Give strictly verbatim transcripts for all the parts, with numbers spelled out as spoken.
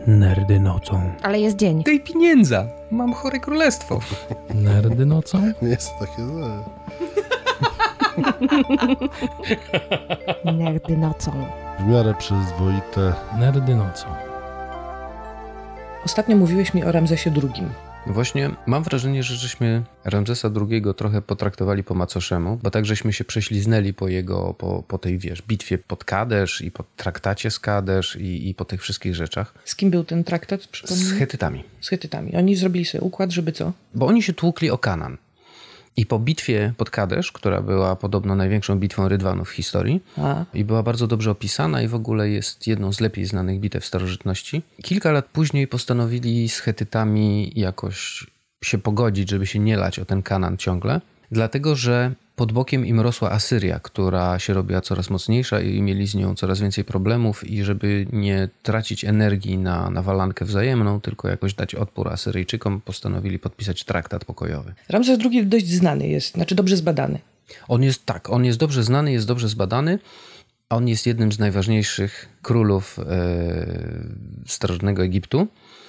Nerdy nocą. Ale jest dzień. Daj pieniędza. Mam chore królestwo. Nerdy nocą? Nie jest takie złe. Nerdy nocą. W miarę przyzwoite. Nerdy nocą. Ostatnio mówiłeś mi o Ramzesie drugim. Właśnie mam wrażenie, że żeśmy Ramzesa drugiego trochę potraktowali po macoszemu, bo tak żeśmy się prześliznęli po jego, po, po tej, wiesz, bitwie pod Kadesz i po traktacie z Kadesz i, i po tych wszystkich rzeczach. Z kim był ten traktat? Przypomnij? Z Hetytami. Z Hetytami. Oni zrobili sobie układ, żeby co? Bo oni się tłukli o Kanaan. I po bitwie pod Kadesz, która była podobno największą bitwą Rydwanów w historii A. i była bardzo dobrze opisana i w ogóle jest jedną z lepiej znanych bitew starożytności, kilka lat później postanowili z Hetytami jakoś się pogodzić, żeby się nie lać o ten Kanaan ciągle, dlatego że pod bokiem im rosła Asyria, która się robiła coraz mocniejsza i mieli z nią coraz więcej problemów i żeby nie tracić energii na, na walankę wzajemną, tylko jakoś dać odpór Asyryjczykom, postanowili podpisać traktat pokojowy. Ramzes drugi dość znany jest, znaczy dobrze zbadany. On jest tak, on jest dobrze znany, jest dobrze zbadany. On jest jednym z najważniejszych królów e, starożytnego Egiptu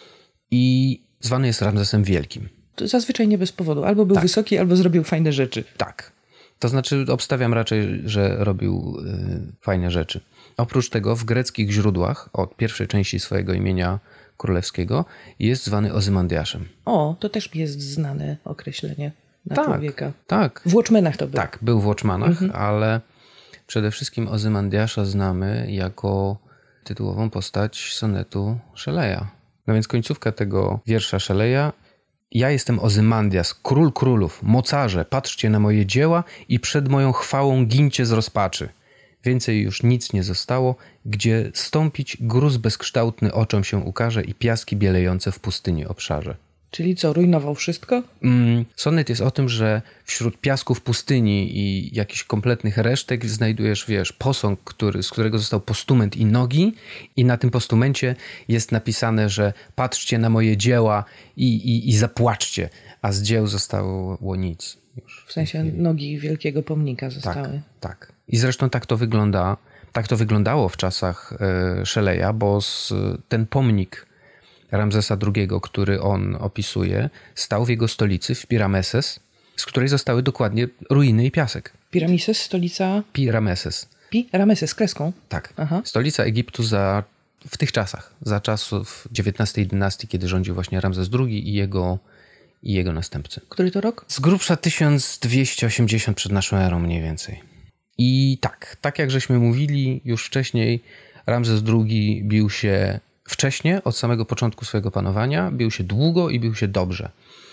i zwany jest Ramzesem Wielkim. To zazwyczaj nie bez powodu. Albo był Tak. wysoki, albo zrobił fajne rzeczy. Tak. To znaczy obstawiam raczej, że robił y, fajne rzeczy. Oprócz tego w greckich źródłach od pierwszej części swojego imienia królewskiego jest zwany Ozymandiaszem. O, to też jest znane określenie na Tak, człowieka. tak. W Watchmenach to był. Tak, był w Watchmanach, Mhm. ale przede wszystkim Ozymandiasza znamy jako tytułową postać sonetu Szeleja. No więc końcówka tego wiersza Szeleja: ja jestem Ozymandias, król królów, mocarze, patrzcie na moje dzieła i przed moją chwałą gincie z rozpaczy. Więcej już nic nie zostało, gdzie stąpić gruz bezkształtny oczom się ukaże i piaski bielejące w pustyni obszarze. Czyli co, rujnował wszystko? Mm, sonet jest o tym, że wśród piasków pustyni i jakichś kompletnych resztek znajdujesz, wiesz, posąg, który, z którego został postument i nogi i na tym postumencie jest napisane, że patrzcie na moje dzieła i, i, i zapłaczcie, a z dzieł zostało nic. Już. W sensie nogi wielkiego pomnika zostały. Tak, tak. I zresztą tak to wygląda, tak to wyglądało w czasach e, Szeleja, bo z, ten pomnik Ramzesa drugiego, który on opisuje, stał w jego stolicy w Pi-Rameses, z której zostały dokładnie ruiny i piasek. Piramises, stolica... Pi-Rameses. Pi-Rameses z kreską? Tak. Aha. Stolica Egiptu za, w tych czasach, za czasów dziewiętnastej dynastii, kiedy rządził właśnie Ramzes drugi i jego, i jego następcy. Który to rok? Z grubsza tysiąc dwieście osiemdziesiąt przed naszą erą mniej więcej. I tak, tak jak żeśmy mówili już wcześniej, Ramzes drugi bił się wcześnie, od samego początku swojego panowania, bił się długo i bił się dobrze.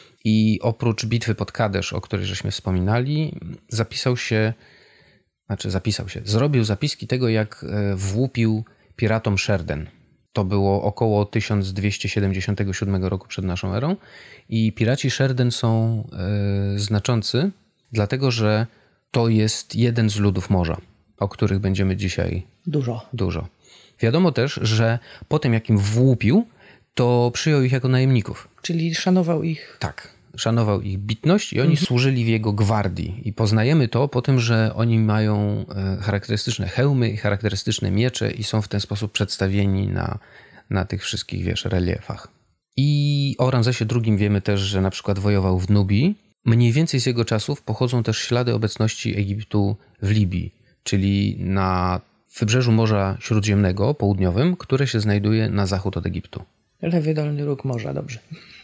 I oprócz bitwy pod Kadesz, o której żeśmy wspominali, zapisał się, znaczy zapisał się, zrobił zapiski tego, jak włupił piratom Sherden. To było około tysiąc dwieście siedemdziesiątego siódmego roku przed naszą erą i piraci Sherden są e, znaczący, dlatego że to jest jeden z ludów morza, o których będziemy dzisiaj Dużo. dużo. Wiadomo też, że po tym jak im włupił, to przyjął ich jako najemników. Czyli szanował ich. Tak, szanował ich bitność i oni mhm. służyli w jego gwardii. I poznajemy to po tym, że oni mają charakterystyczne hełmy i charakterystyczne miecze i są w ten sposób przedstawieni na, na tych wszystkich, wiesz, reliefach. I o Ramzesie drugi wiemy też, że na przykład wojował w Nubii. Mniej więcej z jego czasów pochodzą też ślady obecności Egiptu w Libii, czyli na wybrzeżu Morza Śródziemnego, południowym, które się znajduje na zachód od Egiptu. Lewy dolny róg morza, dobrze.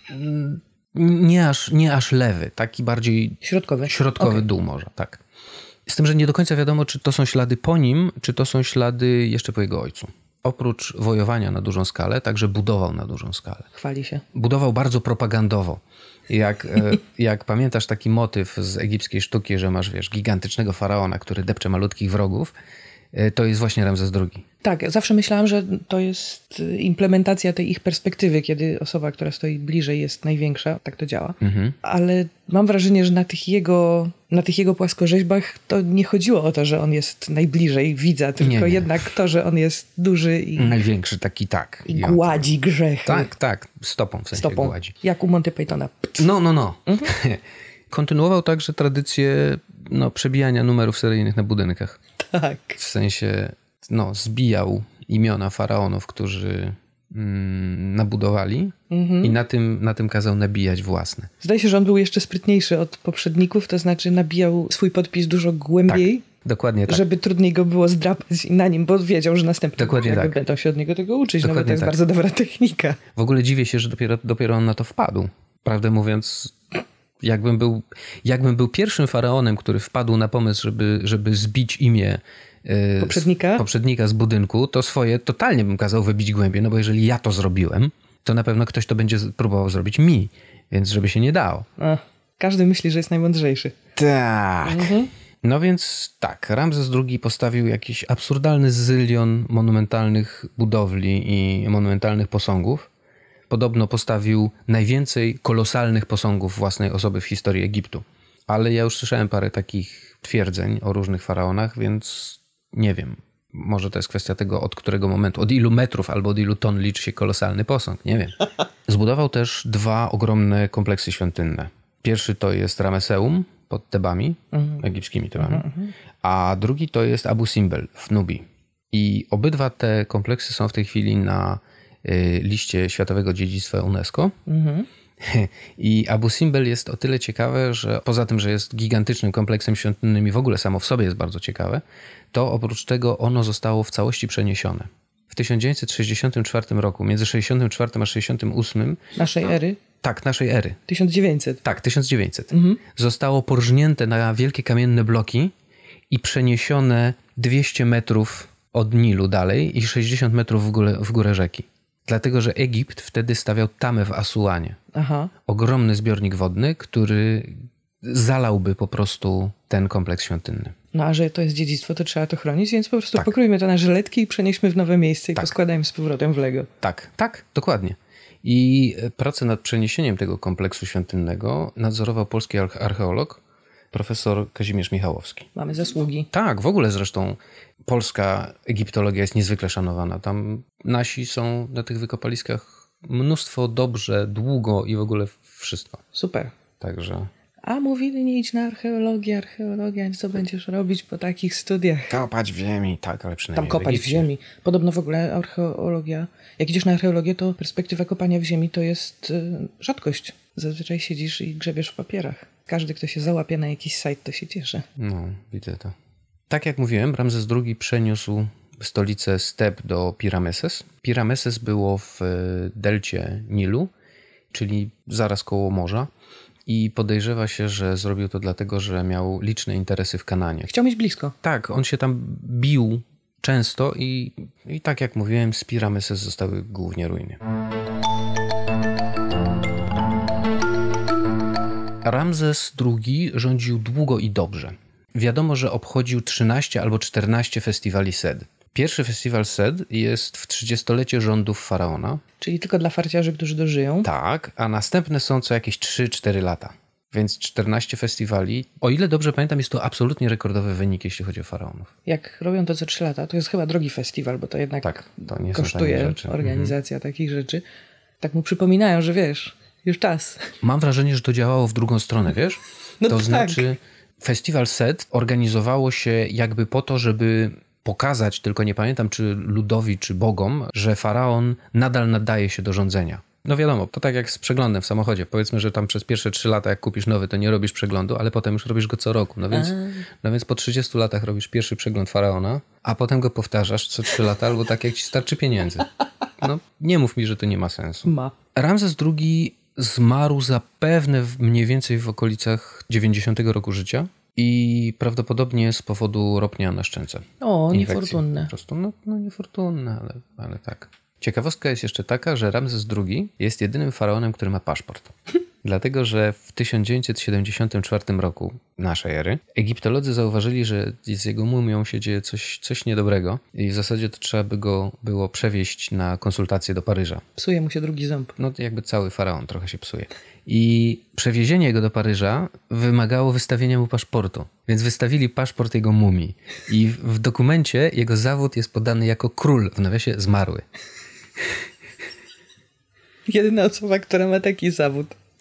Nie aż, nie aż lewy, taki bardziej Środkowy. Środkowy Okay. dół morza, tak. Z tym, że nie do końca wiadomo, czy to są ślady po nim, czy to są ślady jeszcze po jego ojcu. Oprócz wojowania na dużą skalę, także budował na dużą skalę. Chwali się. Budował bardzo propagandowo. Jak, jak pamiętasz taki motyw z egipskiej sztuki, że masz, wiesz, gigantycznego faraona, który depcze malutkich wrogów, to jest właśnie Ramzes drugi. Tak, zawsze myślałam, że to jest implementacja tej ich perspektywy, kiedy osoba, która stoi bliżej, jest największa. Tak to działa. Mhm. Ale mam wrażenie, że na tych jego, na tych jego płaskorzeźbach to nie chodziło o to, że on jest najbliżej widza, tylko nie, nie. jednak to, że on jest duży i... Największy taki, tak. I gładzi grzechy. Tak, tak. Stopą w sensie Stopą. gładzi. Jak u Monty Pythona. No, no, no. Mhm. Kontynuował także tradycję no, przebijania numerów seryjnych na budynkach. Tak. W sensie, no, zbijał imiona faraonów, którzy mm, nabudowali mhm. i na tym, na tym kazał nabijać własne. Zdaje się, że on był jeszcze sprytniejszy od poprzedników, to znaczy nabijał swój podpis dużo głębiej. Tak. Dokładnie tak. Żeby trudniej go było zdrapać na nim, bo wiedział, że następnie tak. będą się od niego tego uczyć, Dokładnie no bo to jest tak. bardzo dobra technika. W ogóle dziwię się, że dopiero, dopiero on na to wpadł. Prawdę mówiąc, jakbym był, jakbym był pierwszym faraonem, który wpadł na pomysł, żeby, żeby zbić imię yy, poprzednika? Z, poprzednika z budynku, to swoje totalnie bym kazał wybić głębiej, no bo jeżeli ja to zrobiłem, to na pewno ktoś to będzie próbował zrobić mi, więc żeby się nie dało. Ach, każdy myśli, że jest najmądrzejszy. Tak. Mhm. No więc tak, Ramzes drugi postawił jakiś absurdalny zylion monumentalnych budowli i monumentalnych posągów. Podobno postawił najwięcej kolosalnych posągów własnej osoby w historii Egiptu. Ale ja już słyszałem parę takich twierdzeń o różnych faraonach, więc nie wiem. Może to jest kwestia tego, od którego momentu, od ilu metrów albo od ilu ton liczy się kolosalny posąg. Nie wiem. Zbudował też dwa ogromne kompleksy świątynne. Pierwszy to jest Rameseum pod Tebami, mhm. egipskimi Tebami, mhm. a drugi to jest Abu Simbel w Nubii. I obydwa te kompleksy są w tej chwili na y, liście Światowego Dziedzictwa UNESCO. Mhm. I Abu Simbel jest o tyle ciekawe, że poza tym, że jest gigantycznym kompleksem świątynnym i w ogóle samo w sobie jest bardzo ciekawe, to oprócz tego ono zostało w całości przeniesione. W tysiąc dziewięćset sześćdziesiątym czwartym roku, między sześćdziesiątym czwartym a sześćdziesiątym ósmym... Naszej ery? Tak, naszej ery. tysiąc dziewięćset. Tak, tysiąc dziewięćset. Mhm. Zostało porżnięte na wielkie kamienne bloki i przeniesione dwieście metrów od Nilu dalej i sześćdziesiąt metrów w górę, w górę rzeki. Dlatego, że Egipt wtedy stawiał tamę w Asuanie. Aha. Ogromny zbiornik wodny, który zalałby po prostu ten kompleks świątynny. No a że to jest dziedzictwo, to trzeba to chronić, więc po prostu tak. pokrójmy to na żyletki i przenieśmy w nowe miejsce i tak. poskładajmy z powrotem w Lego. Tak, tak, dokładnie. I pracę nad przeniesieniem tego kompleksu świątynnego nadzorował polski archeolog, profesor Kazimierz Michałowski. Mamy zasługi. Tak, w ogóle zresztą polska egiptologia jest niezwykle szanowana. Tam nasi są na tych wykopaliskach mnóstwo, dobrze, długo i w ogóle wszystko. Super. Także... A mówili, nie idź na archeologię, archeologia, co będziesz robić po takich studiach? Kopać w ziemi, tak, ale przynajmniej Tam kopać w, w ziemi. Podobno w ogóle archeologia, jak idziesz na archeologię, to perspektywa kopania w ziemi to jest y, rzadkość. Zazwyczaj siedzisz i grzebiesz w papierach. Każdy, kto się załapie na jakiś sajt, to się cieszy. No, widzę to. Tak jak mówiłem, Ramzes drugi przeniósł stolicę z Teb do Pirameses. Pirameses było w delcie Nilu, czyli zaraz koło morza. I podejrzewa się, że zrobił to dlatego, że miał liczne interesy w Kananie. Chciał mieć blisko. Tak, on się tam bił często i, i tak jak mówiłem, z Pirameses zostały głównie ruiny. Ramzes drugi rządził długo i dobrze. Wiadomo, że obchodził trzynaście albo czternaście festiwali Sed. Pierwszy festiwal Sed jest w trzydziestolecie rządów faraona. Czyli tylko dla farciarzy, którzy dożyją. Tak, a następne są co jakieś trzy cztery lata. Więc czternaście festiwali. O ile dobrze pamiętam, jest to absolutnie rekordowy wynik, jeśli chodzi o faraonów. Jak robią to co trzy lata, to jest chyba drogi festiwal, bo to jednak tak, to nie kosztuje organizacja mhm. takich rzeczy. Tak mu przypominają, że wiesz, już czas. Mam wrażenie, że to działało w drugą stronę, wiesz? No to tak. znaczy festiwal Sed organizowało się jakby po to, żeby pokazać, tylko nie pamiętam czy ludowi, czy bogom, że faraon nadal nadaje się do rządzenia. No wiadomo, to tak jak z przeglądem w samochodzie. Powiedzmy, że tam przez pierwsze trzy lata, jak kupisz nowy, to nie robisz przeglądu, ale potem już robisz go co roku. No więc, no więc po trzydziestu latach robisz pierwszy przegląd faraona, a potem go powtarzasz co trzy lata, albo tak jak ci starczy pieniędzy. No nie mów mi, że to nie ma sensu. Ma. Ramzes drugi zmarł zapewne w, mniej więcej w okolicach dziewięćdziesiątego roku życia. I prawdopodobnie z powodu ropnia na szczęce. O, niefortunne. Po prostu, no, no niefortunne, ale, ale tak. Ciekawostka jest jeszcze taka, że Ramzes drugi jest jedynym faraonem, który ma paszport. Dlatego, że w tysiąc dziewięćset siedemdziesiątym czwartym roku naszej ery egiptolodzy zauważyli, że z jego mumią się dzieje coś, coś niedobrego i w zasadzie to trzeba by go było przewieźć na konsultacje do Paryża. Psuje mu się drugi ząb. No jakby cały faraon trochę się psuje. I przewiezienie go do Paryża wymagało wystawienia mu paszportu. Więc wystawili paszport jego mumii. I w dokumencie jego zawód jest podany jako król, w nawiasie zmarły. Jedyna osoba, która ma taki zawód. Tak.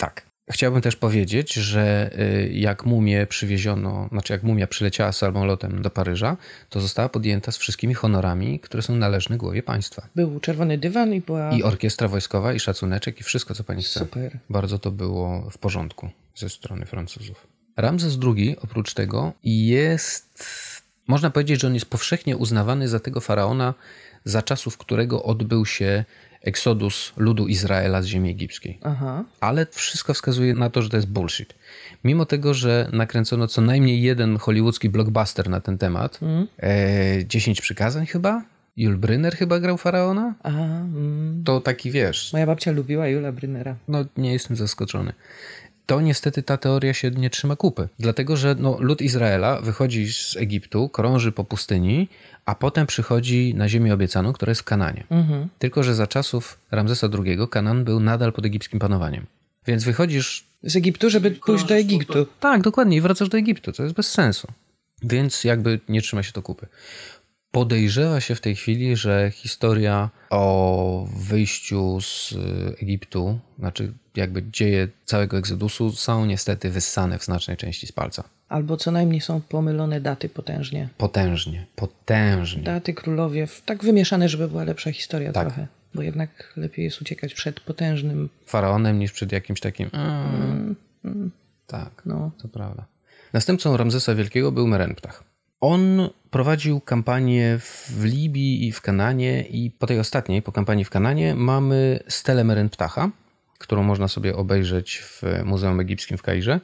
Chciałbym też powiedzieć, że jak mumię przywieziono, znaczy jak mumia przyleciała samolotem do Paryża, to została podjęta z wszystkimi honorami, które są należne głowie państwa. Był czerwony dywan i była... I orkiestra wojskowa, i szacuneczek, i wszystko, co pani chce. Super. Bardzo to było w porządku ze strony Francuzów. Ramzes drugi, oprócz tego, jest... Można powiedzieć, że on jest powszechnie uznawany za tego faraona, za czasów którego odbył się eksodus ludu Izraela z ziemi egipskiej. Aha. Ale wszystko wskazuje na to, że to jest bullshit. Mimo tego, że nakręcono co najmniej jeden hollywoodzki blockbuster na ten temat, mm. e, dziesięć przykazań chyba, Yul Brynner chyba grał faraona, Aha, mm. to taki wiesz... Moja babcia lubiła Jula Brynnera. No nie jestem zaskoczony. To niestety ta teoria się nie trzyma kupy. Dlatego, że no, lud Izraela wychodzi z Egiptu, krąży po pustyni, a potem przychodzi na ziemię obiecaną, która jest w Kananie. Mhm. Tylko że za czasów Ramzesa drugiego Kanan był nadal pod egipskim panowaniem. Więc wychodzisz... Z Egiptu, żeby pójść do Egiptu. Tak, dokładnie. I wracasz do Egiptu, co jest bez sensu. Więc jakby nie trzyma się to kupy. Podejrzewa się w tej chwili, że historia o wyjściu z Egiptu, znaczy jakby dzieje całego egzodusu są niestety wyssane w znacznej części z palca. Albo co najmniej są pomylone daty potężnie. Potężnie, potężnie. Daty, królowie, tak wymieszane, żeby była lepsza historia tak. trochę. Bo jednak lepiej jest uciekać przed potężnym... faraonem niż przed jakimś takim... Mm, mm. Tak, no. To prawda. Następcą Ramzesa Wielkiego był Merenptah. On prowadził kampanię w Libii i w Kananie i po tej ostatniej, po kampanii w Kananie, mamy stelę Merenptaha, którą można sobie obejrzeć w Muzeum Egipskim w Kairze.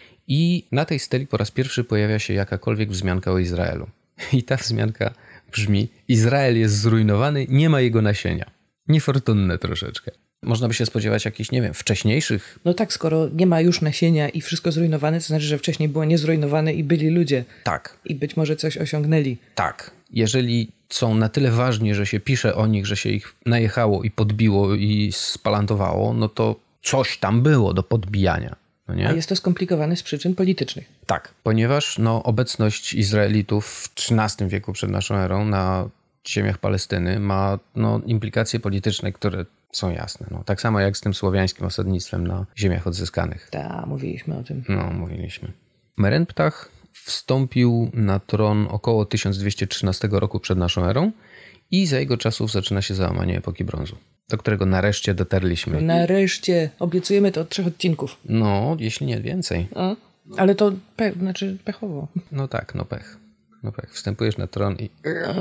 I na tej steli po raz pierwszy pojawia się jakakolwiek wzmianka o Izraelu. I ta wzmianka brzmi: Izrael jest zrujnowany, nie ma jego nasienia. Niefortunne troszeczkę. Można by się spodziewać jakichś, nie wiem, wcześniejszych... No tak, skoro nie ma już nasienia i wszystko zrujnowane, to znaczy, że wcześniej było niezrujnowane i byli ludzie. Tak. I być może coś osiągnęli. Tak. Jeżeli są na tyle ważni, że się pisze o nich, że się ich najechało i podbiło i spalantowało, no to coś tam było do podbijania. No nie? A jest to skomplikowane z przyczyn politycznych. Tak, ponieważ no, obecność Izraelitów w trzynastym wieku przed naszą erą na ziemiach Palestyny ma no, implikacje polityczne, które są jasne. No, tak samo jak z tym słowiańskim osadnictwem na ziemiach odzyskanych. Tak, mówiliśmy o tym. No, mówiliśmy. Merenptah wstąpił na tron około tysiąc dwieście trzynastego roku przed naszą erą i za jego czasów zaczyna się załamanie epoki brązu, do którego nareszcie dotarliśmy. Nareszcie. Obiecujemy to od trzech odcinków. No, jeśli nie więcej. A? Ale to pe- znaczy pechowo. No tak, no pech. No pech. Wstępujesz na tron i...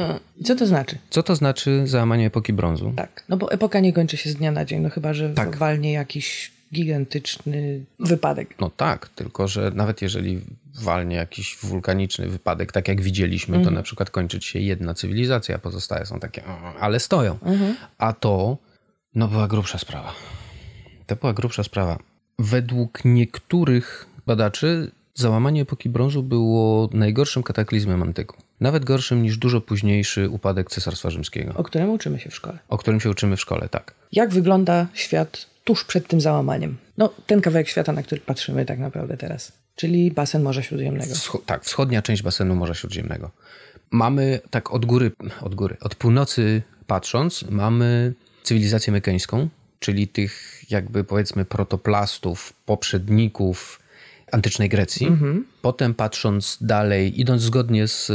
Co to znaczy? Co to znaczy załamanie epoki brązu? Tak, no bo epoka nie kończy się z dnia na dzień, no chyba, że tak. walnie jakiś gigantyczny wypadek. No tak, tylko że nawet jeżeli walnie jakiś wulkaniczny wypadek, tak jak widzieliśmy, mhm. to na przykład kończyć się jedna cywilizacja, a pozostałe są takie, ale stoją. Mhm. A to, no była grubsza sprawa. To była grubsza sprawa. Według niektórych badaczy załamanie epoki brązu było najgorszym kataklizmem antyku. Nawet gorszym niż dużo późniejszy upadek Cesarstwa Rzymskiego. O którym uczymy się w szkole. O którym się uczymy w szkole, tak. Jak wygląda świat tuż przed tym załamaniem? No, ten kawałek świata, na który patrzymy tak naprawdę teraz. Czyli basen Morza Śródziemnego. Wscho- tak, wschodnia część basenu Morza Śródziemnego. Mamy tak od góry, od góry, od północy patrząc, mamy cywilizację mykeńską, czyli tych jakby powiedzmy protoplastów, poprzedników antycznej Grecji. Mhm. Potem patrząc dalej, idąc zgodnie z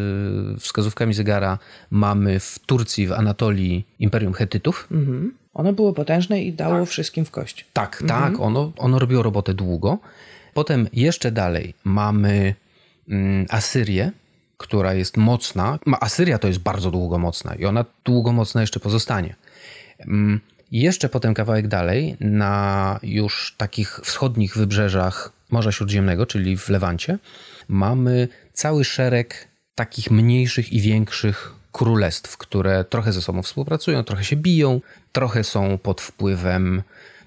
y, wskazówkami zegara, mamy w Turcji, w Anatolii Imperium Hettytów. Mhm. Ono było potężne i dało tak. wszystkim w kość. Tak, mhm. tak. Ono, ono robiło robotę długo. Potem jeszcze dalej mamy mm, Asyrię, która jest mocna. Asyria to jest bardzo długo mocna i ona długo mocna jeszcze pozostanie. Mm, jeszcze potem kawałek dalej, na już takich wschodnich wybrzeżach Morza Śródziemnego, czyli w Lewancie, mamy cały szereg takich mniejszych i większych królestw, które trochę ze sobą współpracują, trochę się biją, trochę są pod wpływem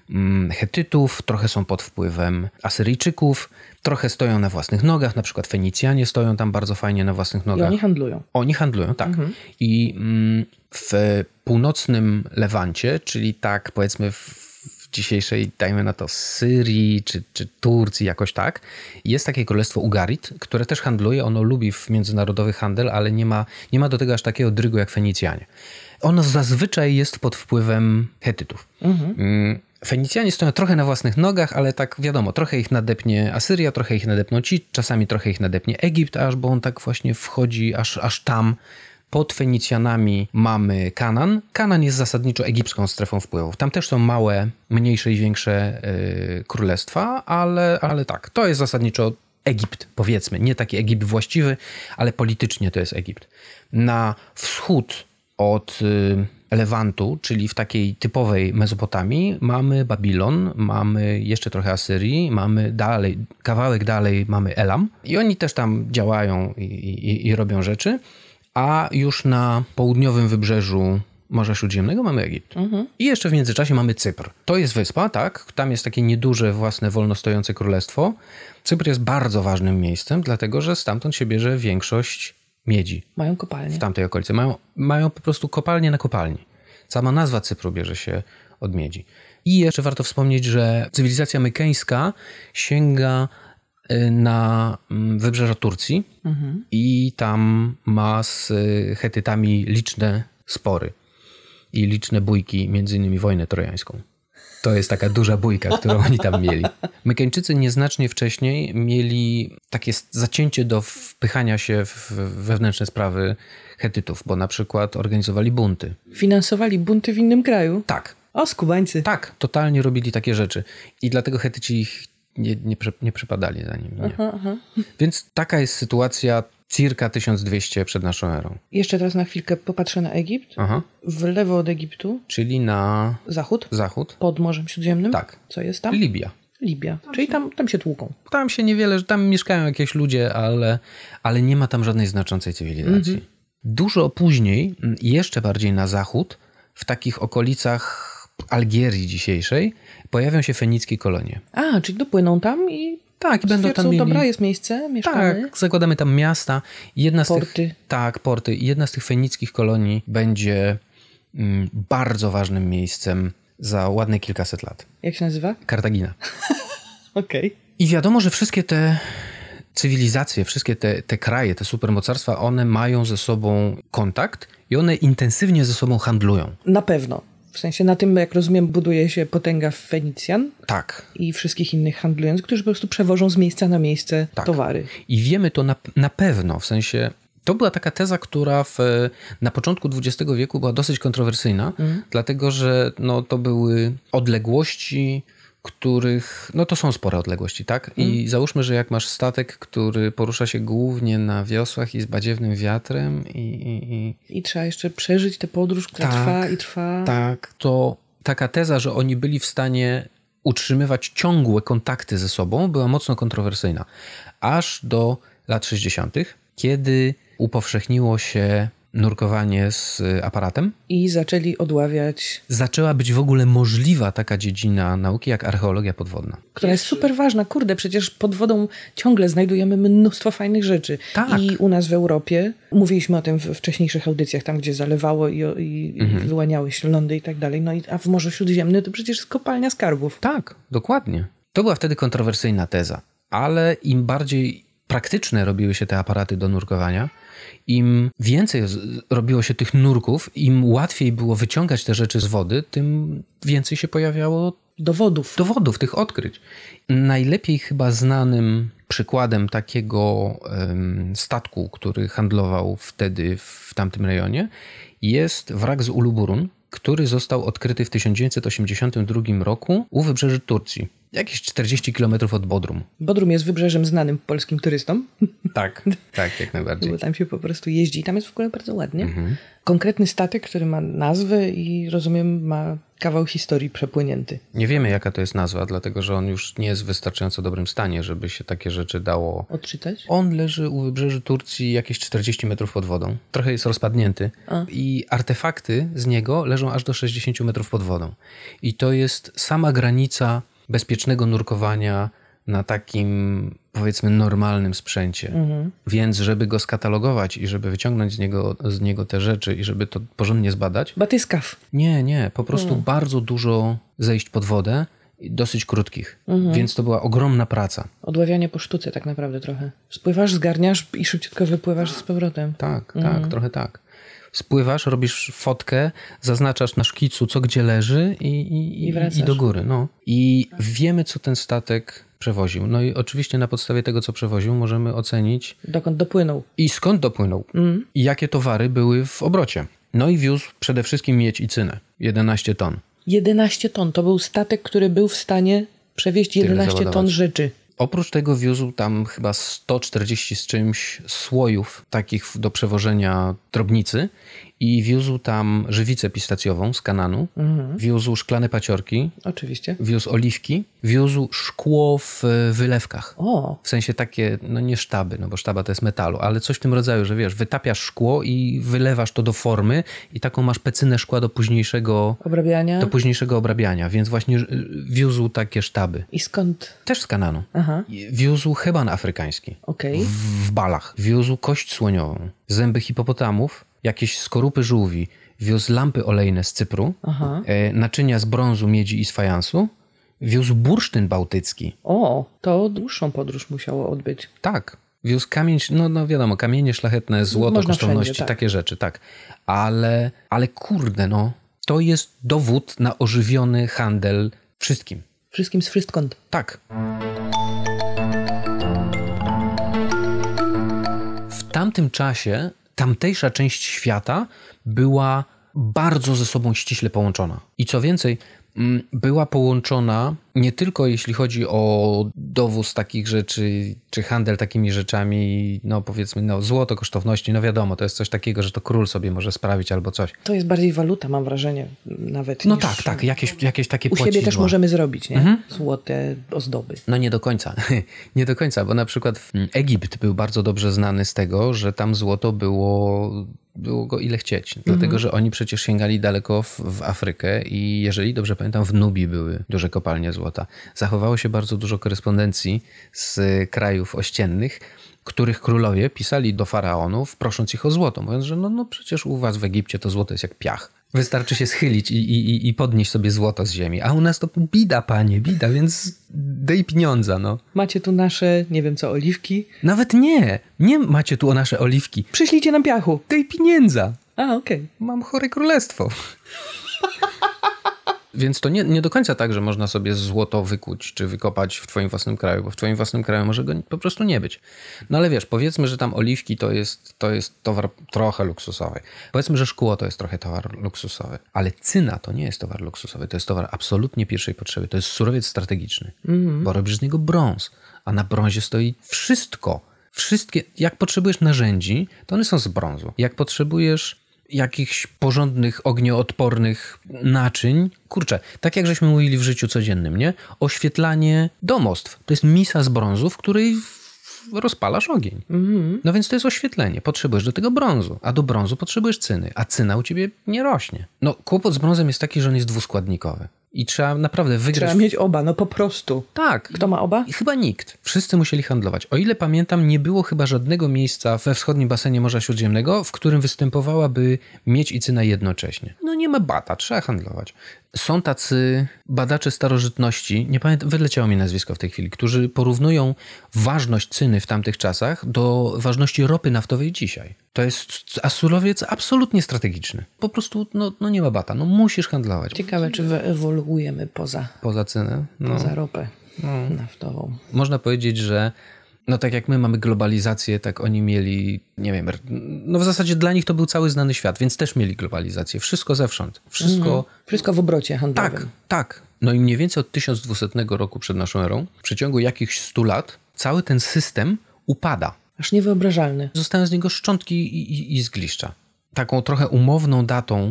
Hettytów, trochę są pod wpływem Asyryjczyków, trochę stoją na własnych nogach, na przykład Fenicjanie stoją tam bardzo fajnie na własnych nogach. I oni handlują. Oni handlują, tak. Mhm. I w północnym Lewancie, czyli tak powiedzmy w dzisiejszej, dajmy na to, Syrii czy, czy Turcji, jakoś tak, jest takie królestwo Ugarit, które też handluje. Ono lubi w międzynarodowy handel, ale nie ma, nie ma do tego aż takiego drygu jak Fenicjanie. Ono zazwyczaj jest pod wpływem Hettytów. Mhm. Fenicjanie stoją trochę na własnych nogach, ale tak wiadomo, trochę ich nadepnie Asyria, trochę ich nadepną ci, czasami trochę ich nadepnie Egipt, aż bo on tak właśnie wchodzi aż, aż tam. Pod Fenicjanami mamy Kanaan. Kanaan jest zasadniczo egipską strefą wpływów. Tam też są małe, mniejsze i większe yy, królestwa, ale, ale tak, to jest zasadniczo Egipt, powiedzmy. Nie taki Egipt właściwy, ale politycznie to jest Egipt. Na wschód od yy, Lewantu, czyli w takiej typowej Mezopotamii, mamy Babilon, mamy jeszcze trochę Asyrii, mamy dalej, kawałek dalej mamy Elam i oni też tam działają i, i, i robią rzeczy. A już na południowym wybrzeżu Morza Śródziemnego mamy Egipt. Mhm. I jeszcze w międzyczasie mamy Cypr. To jest wyspa, tak? Tam jest takie nieduże, własne, wolno stojące królestwo. Cypr jest bardzo ważnym miejscem, dlatego że stamtąd się bierze większość miedzi. Mają kopalnie. W tamtej okolicy. Mają, mają po prostu kopalnie na kopalni. Sama nazwa Cypru bierze się od miedzi. I jeszcze warto wspomnieć, że cywilizacja mykeńska sięga na wybrzeża Turcji mhm. i tam ma z Chetytami liczne spory i liczne bójki, między innymi wojnę trojańską. To jest taka duża bójka, którą oni tam mieli. Mykeńczycy nieznacznie wcześniej mieli takie zacięcie do wpychania się w wewnętrzne sprawy Chetytów, bo na przykład organizowali bunty. Finansowali bunty w innym kraju? Tak. O, skubańcy. Tak, totalnie robili takie rzeczy. I dlatego Chetyci ich Nie, nie, nie przypadali za nim. Nie. Aha, aha. Więc taka jest sytuacja circa tysiąc dwieście przed naszą erą. Jeszcze teraz na chwilkę popatrzę na Egipt. Aha. W lewo od Egiptu. Czyli na... Zachód. Zachód. Pod Morzem Śródziemnym. Tak. Co jest tam? Libia. Libia. Czyli tam, tam się tłuką. Tam się niewiele, tam mieszkają jakieś ludzie, ale, ale nie ma tam żadnej znaczącej cywilizacji. Mhm. Dużo później, jeszcze bardziej na zachód, w takich okolicach Algierii dzisiejszej, pojawią się fenickie kolonie. A, czyli dopłyną tam i tak, i będą tam mieli... dobra, jest miejsce, mieszkamy. Tak, zakładamy tam miasta. Jedna z porty. Tych, tak, porty. I jedna z tych fenickich kolonii będzie mm, bardzo ważnym miejscem za ładne kilkaset lat. Jak się nazywa? Kartagina. Okej. Okay. I wiadomo, że wszystkie te cywilizacje, wszystkie te, te kraje, te supermocarstwa, one mają ze sobą kontakt i one intensywnie ze sobą handlują. Na pewno. W sensie na tym, jak rozumiem, buduje się potęga Fenicjan. Tak. I wszystkich innych handlujących, którzy po prostu przewożą z miejsca na miejsce tak. towary. I wiemy to na, na pewno, w sensie to była taka teza, która w, na początku dwudziestego wieku była dosyć kontrowersyjna, mm. dlatego że no, to były odległości, których, no to są spore odległości, tak? Mm. I załóżmy, że jak masz statek, który porusza się głównie na wiosłach i z badziewnym wiatrem i... I, i... I trzeba jeszcze przeżyć tę podróż, która tak, trwa i trwa. Tak, to taka teza, że oni byli w stanie utrzymywać ciągłe kontakty ze sobą, była mocno kontrowersyjna. Aż do lat sześćdziesiątych, kiedy upowszechniło się nurkowanie z aparatem. I zaczęli odławiać... Zaczęła być w ogóle możliwa taka dziedzina nauki jak archeologia podwodna. Która jest super ważna. Kurde, przecież pod wodą ciągle znajdujemy mnóstwo fajnych rzeczy. Tak. I u nas w Europie, mówiliśmy o tym w wcześniejszych audycjach, tam gdzie zalewało i, i, mhm. i wyłaniały się lądy i tak dalej. No i, a w Morzu Śródziemnym to przecież jest kopalnia skarbów. Tak, dokładnie. To była wtedy kontrowersyjna teza. Ale im bardziej praktyczne robiły się te aparaty do nurkowania, im więcej robiło się tych nurków, im łatwiej było wyciągać te rzeczy z wody, tym więcej się pojawiało dowodów, dowodów tych odkryć. Najlepiej chyba znanym przykładem takiego um, statku, który handlował wtedy w tamtym rejonie, jest wrak z Uluburun, który został odkryty w tysiąc dziewięćset osiemdziesiątym drugim roku u wybrzeży Turcji. Jakieś czterdzieści kilometrów od Bodrum. Bodrum jest wybrzeżem znanym polskim turystom. Tak, tak, jak najbardziej. Bo tam się po prostu jeździ i tam jest w ogóle bardzo ładnie. Mhm. Konkretny statek, który ma nazwę i rozumiem ma kawał historii przepłynięty. Nie wiemy, jaka to jest nazwa, dlatego że on już nie jest w wystarczająco dobrym stanie, żeby się takie rzeczy dało odczytać. On leży u wybrzeży Turcji jakieś czterdzieści metrów pod wodą. Trochę jest rozpadnięty. A. I artefakty z niego leżą aż do sześćdziesiąt metrów pod wodą. I to jest sama granica bezpiecznego nurkowania na takim, powiedzmy, normalnym sprzęcie. Mhm. Więc żeby go skatalogować i żeby wyciągnąć z niego, z niego te rzeczy i żeby to porządnie zbadać... Batyskaw. Nie, nie. Po prostu mhm. bardzo dużo zejść pod wodę, dosyć krótkich. Mhm. Więc to była ogromna praca. Odławianie po sztuce tak naprawdę trochę. Spływasz, zgarniasz i szybciutko wypływasz z powrotem. Tak, mhm. tak, trochę tak. Spływasz, robisz fotkę, zaznaczasz na szkicu, co gdzie leży i, i, I wracasz. i do góry. No. I wiemy, co ten statek przewoził. No i oczywiście na podstawie tego, co przewoził, możemy ocenić Dokąd dopłynął. i skąd dopłynął. Mm. I jakie towary były w obrocie. No i wiózł przede wszystkim miedź i cynę. jedenaście ton. jedenaście ton. To był statek, który był w stanie przewieźć jedenaście ton załadować. rzeczy. Oprócz tego wiózł tam chyba sto czterdzieści z czymś słojów takich do przewożenia drobnicy i wiózł tam żywicę pistacjową z Kananu, Mhm. wiózł szklane paciorki, Oczywiście. wiózł oliwki, wiózł szkło w wylewkach. O, W sensie takie, no nie sztaby, no bo sztaba to jest metalu, ale coś w tym rodzaju, że wiesz, wytapiasz szkło i wylewasz to do formy i taką masz pecynę szkła do późniejszego, obrabiania. do późniejszego obrabiania, więc właśnie y, wiózł takie sztaby. I skąd? Też z Kananu. Aha, Wiózł heban afrykański okej. w, w balach. Wiózł kość słoniową, zęby hipopotamów, jakieś skorupy żółwi. Wiózł lampy olejne z Cypru, Aha. e, naczynia z brązu, miedzi i z fajansu. Wiózł bursztyn bałtycki. O, to dłuższą podróż musiało odbyć. Tak. Wiózł kamień, no, no wiadomo, kamienie szlachetne, złoto, Można kosztowności, wszędzie, tak. takie rzeczy, tak. Ale, ale kurde, no, to jest dowód na ożywiony handel wszystkim. Wszystkim z wszystkąd. Tak. W tamtym czasie tamtejsza część świata była bardzo ze sobą ściśle połączona. I co więcej, mm, była połączona nie tylko jeśli chodzi o dowóz takich rzeczy, czy handel takimi rzeczami, no powiedzmy, no złoto, kosztowności, no wiadomo, to jest coś takiego, że to król sobie może sprawić albo coś. To jest bardziej waluta, mam wrażenie, nawet No niż tak, tak, jakieś, jakieś takie u siebie też płacidła. możemy zrobić, nie? Mhm. Złote ozdoby. No nie do końca. Nie do końca, bo na przykład Egipt był bardzo dobrze znany z tego, że tam złoto było, było go ile chcieć. Dlatego, że oni przecież sięgali daleko w, w Afrykę i jeżeli dobrze pamiętam, w Nubii były duże kopalnie złota. Zachowało się bardzo dużo korespondencji z krajów ościennych, których królowie pisali do faraonów, prosząc ich o złoto, mówiąc, że no, no przecież u was w Egipcie to złoto jest jak piach. Wystarczy się schylić i, i, i podnieść sobie złoto z ziemi. A u nas to bida, panie, bida, więc daj pieniądza, no. Macie tu nasze, nie wiem co, oliwki. Nawet nie. Nie macie tu o nasze oliwki. Przyślijcie nam piachu. Daj pieniądza. A, okej. Mam chore królestwo. Więc to nie, nie do końca tak, że można sobie złoto wykuć czy wykopać w twoim własnym kraju, bo w twoim własnym kraju może go po prostu nie być. No ale wiesz, powiedzmy, że tam oliwki to jest, to jest towar trochę luksusowy. Powiedzmy, że szkło to jest trochę towar luksusowy. Ale cyna to nie jest towar luksusowy. To jest towar absolutnie pierwszej potrzeby. To jest surowiec strategiczny, mm-hmm. bo robisz z niego brąz. A na brązie stoi wszystko. Wszystkie, jak potrzebujesz narzędzi, to one są z brązu. Jak potrzebujesz jakichś porządnych, ognioodpornych naczyń. Kurczę, tak jak żeśmy mówili w życiu codziennym, nie? Oświetlanie domostw. To jest misa z brązu, w której rozpalasz ogień. Mm-hmm. No więc to jest oświetlenie. Potrzebujesz do tego brązu, a do brązu potrzebujesz cyny, a cyna u ciebie nie rośnie. No kłopot z brązem jest taki, że on jest dwuskładnikowy. I trzeba naprawdę wygrać... Trzeba mieć oba, no po prostu. Tak. Kto ma oba? I chyba nikt. Wszyscy musieli handlować. O ile pamiętam, nie było chyba żadnego miejsca we wschodnim basenie Morza Śródziemnego, w którym występowałaby miedź i cyna jednocześnie. No nie ma bata, trzeba handlować. Są tacy badacze starożytności, nie pamiętam, wyleciało mi nazwisko w tej chwili, którzy porównują ważność cyny w tamtych czasach do ważności ropy naftowej dzisiaj. To jest a surowiec absolutnie strategiczny. Po prostu no, no nie ma bata, no musisz handlować. Ciekawe, czy wyewoluujemy poza, Poza cynę. No. poza ropę No. naftową. Można powiedzieć, że no tak jak my mamy globalizację, tak oni mieli, nie wiem, no w zasadzie dla nich to był cały znany świat, więc też mieli globalizację. Wszystko zewsząd. Wszystko... Mhm. Wszystko w obrocie handlowym. Tak, tak. No i mniej więcej od tysiąc dwieście roku przed naszą erą, w przeciągu jakichś stu lat, cały ten system upada. Aż niewyobrażalny. Zostają z niego szczątki i, i, i zgliszcza. Taką trochę umowną datą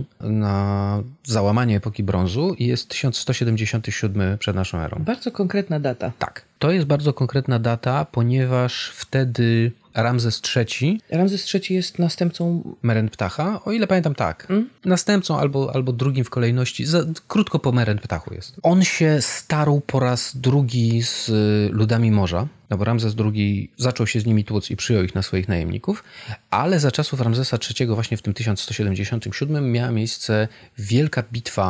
na załamanie epoki brązu jest tysiąc sto siedemdziesiąty siódmy przed naszą erą. Bardzo konkretna data. Tak. To jest bardzo konkretna data, ponieważ wtedy Ramzes trzeci... Ramzes trzeci jest następcą... Merenptacha, o ile pamiętam tak. Mm? Następcą albo, albo drugim w kolejności. Za, krótko po Merenptachu jest. On się starł po raz drugi z ludami morza, no bo Ramzes drugi zaczął się z nimi tłuc i przyjął ich na swoich najemników, ale za czasów Ramzesa trzeciego właśnie w tym tysiąc sto siedemdziesiątym siódmym miała miejsce wielka bitwa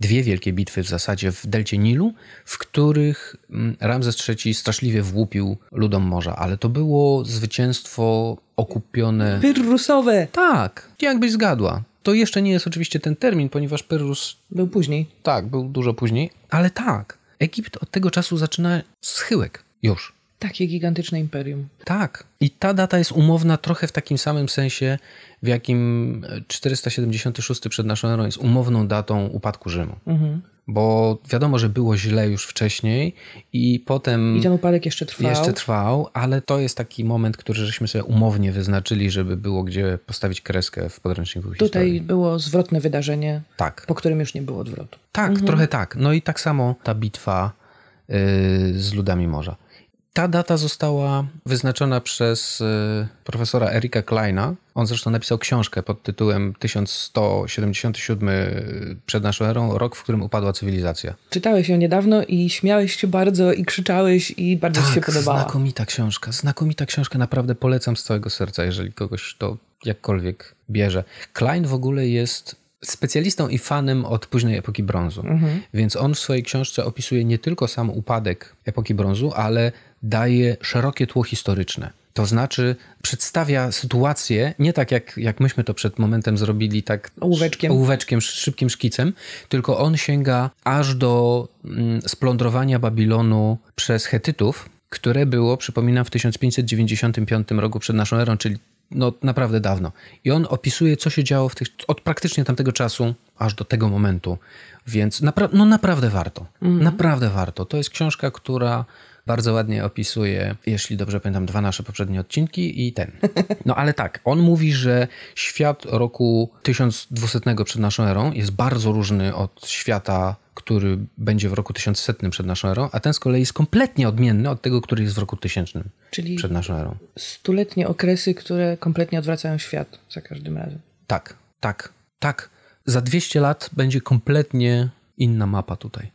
dwie wielkie bitwy w zasadzie w delcie Nilu, w których Ramzes trzeci straszliwie włupił ludom morza, ale to było zwycięstwo okupione... Pyrrusowe! Tak, jakbyś zgadła. To jeszcze nie jest oczywiście ten termin, ponieważ Pyrrhus... Był później. Tak, był dużo później, ale tak. Egipt od tego czasu zaczyna schyłek już. Takie gigantyczne imperium. Tak. I ta data jest umowna trochę w takim samym sensie, w jakim czterysta siedemdziesiąty szósty przed naszą erą jest umowną datą upadku Rzymu. Mhm. Bo wiadomo, że było źle już wcześniej i potem... I ten upadek jeszcze trwał. Jeszcze trwał, ale to jest taki moment, który żeśmy sobie umownie wyznaczyli, żeby było gdzie postawić kreskę w podręczniku historii. Tutaj było zwrotne wydarzenie, tak. po którym już nie było odwrotu. Tak, mhm. trochę tak. No i tak samo ta bitwa yy, z ludami morza. Ta data została wyznaczona przez y, profesora Erika Kleina. On zresztą napisał książkę pod tytułem tysiąc sto siedemdziesiąty siódmy przed naszą erą, rok, w którym upadła cywilizacja. Czytałeś ją niedawno i śmiałeś się bardzo i krzyczałeś i bardzo tak, ci się podobała. Znakomita książka. Znakomita książka. Naprawdę polecam z całego serca, jeżeli kogoś to jakkolwiek bierze. Klein w ogóle jest specjalistą i fanem od późnej epoki brązu. Mhm. Więc on w swojej książce opisuje nie tylko sam upadek epoki brązu, ale daje szerokie tło historyczne. To znaczy przedstawia sytuację nie tak jak, jak myśmy to przed momentem zrobili, tak ołóweczkiem. ołóweczkiem, szybkim szkicem, tylko on sięga aż do mm, splądrowania Babilonu przez Chetytów, które było, przypominam, w tysiąc pięćset dziewięćdziesiątym piątym roku przed naszą erą, czyli no naprawdę dawno. I on opisuje, co się działo w tych, od praktycznie tamtego czasu aż do tego momentu. Więc napra- no naprawdę warto. Mm. Naprawdę warto. To jest książka, która bardzo ładnie opisuje, jeśli dobrze pamiętam, dwa nasze poprzednie odcinki i ten. No ale tak, on mówi, że świat roku tysiąc dwieście przed naszą erą jest bardzo różny od świata, który będzie w roku tysiącsetnym przed naszą erą, a ten z kolei jest kompletnie odmienny od tego, który jest w roku tysięcznym Czyli przed naszą erą. Stuletnie okresy, które kompletnie odwracają świat za każdym razem. Tak, tak, tak. Za dwieście lat będzie kompletnie inna mapa tutaj.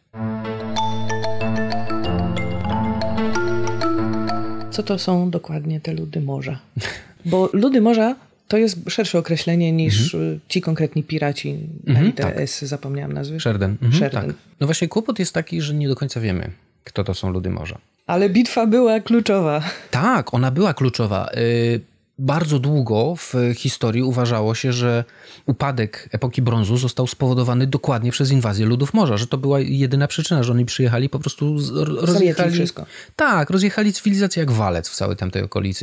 Co to są dokładnie te ludy morza? Bo ludy morza to jest szersze określenie niż mhm. ci konkretni piraci. Na Mhm, literę tak. S zapomniałam nazwy. Sherden. Mhm, Sherden. tak. No właśnie kłopot jest taki, że nie do końca wiemy, kto to są ludy morza. Ale bitwa była kluczowa. Tak, ona była kluczowa. Yy, bardzo długo w historii uważało się, że upadek epoki brązu został spowodowany dokładnie przez inwazję ludów morza, że to była jedyna przyczyna, że oni przyjechali, po prostu z, rozjechali wszystko. Tak, rozjechali cywilizację jak walec w całej tamtej okolicy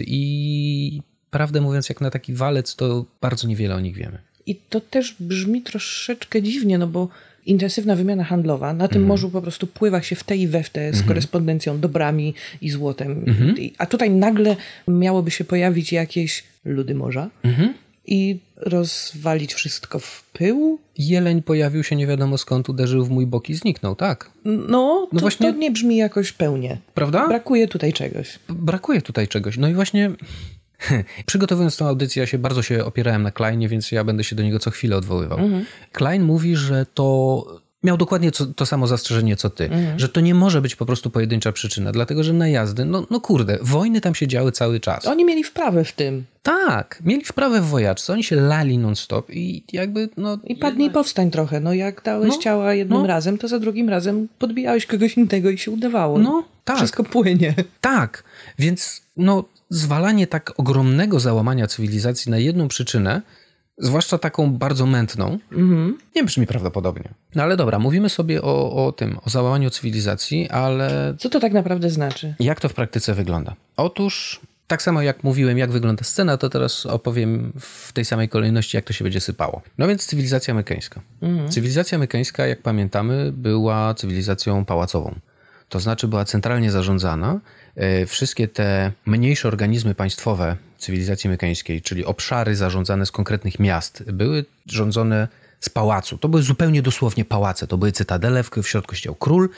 i prawdę mówiąc, jak na taki walec, to bardzo niewiele o nich wiemy. I to też brzmi troszeczkę dziwnie, no bo intensywna wymiana handlowa, na tym mm. morzu po prostu pływa się w te i we w te z mm. korespondencją, dobrami i złotem. Mm. A tutaj nagle miałoby się pojawić jakieś ludy morza mm. i rozwalić wszystko w pył. Jeleń pojawił się nie wiadomo skąd, uderzył w mój bok i zniknął, tak. No, to, no właśnie... to nie brzmi jakoś pełnie. Prawda? Brakuje tutaj czegoś. Brakuje tutaj czegoś. No i właśnie... Przygotowując tę audycję, ja się bardzo się opierałem na Kleinie, więc ja będę się do niego co chwilę odwoływał. Mhm. Klein mówi, że to miał dokładnie to, to samo zastrzeżenie co ty, mhm. że to nie może być po prostu pojedyncza przyczyna, dlatego że najazdy, no, no kurde, wojny tam się działy cały czas. Oni mieli wprawę w tym. Tak, mieli wprawę w wojaczce, oni się lali non-stop i jakby no... I padnij powstań trochę, no jak dałeś no, ciała jednym no. razem, to za drugim razem podbijałeś kogoś innego i się udawało. No, tak. Wszystko płynie. Tak, więc no zwalanie tak ogromnego załamania cywilizacji na jedną przyczynę, zwłaszcza taką bardzo mętną, mm-hmm. nie brzmi prawdopodobnie. No ale dobra, mówimy sobie o, o tym, o załamaniu cywilizacji, ale... Co to tak naprawdę znaczy? Jak to w praktyce wygląda? Otóż, tak samo jak mówiłem, jak wygląda scena, to teraz opowiem w tej samej kolejności, jak to się będzie sypało. No więc cywilizacja mykeńska. Mm-hmm. Cywilizacja mykeńska, jak pamiętamy, była cywilizacją pałacową. To znaczy była centralnie zarządzana. Wszystkie te mniejsze organizmy państwowe cywilizacji mykeńskiej, czyli obszary zarządzane z konkretnych miast, były rządzone z pałacu. To były zupełnie dosłownie pałace. To były cytadele, w środku siedział król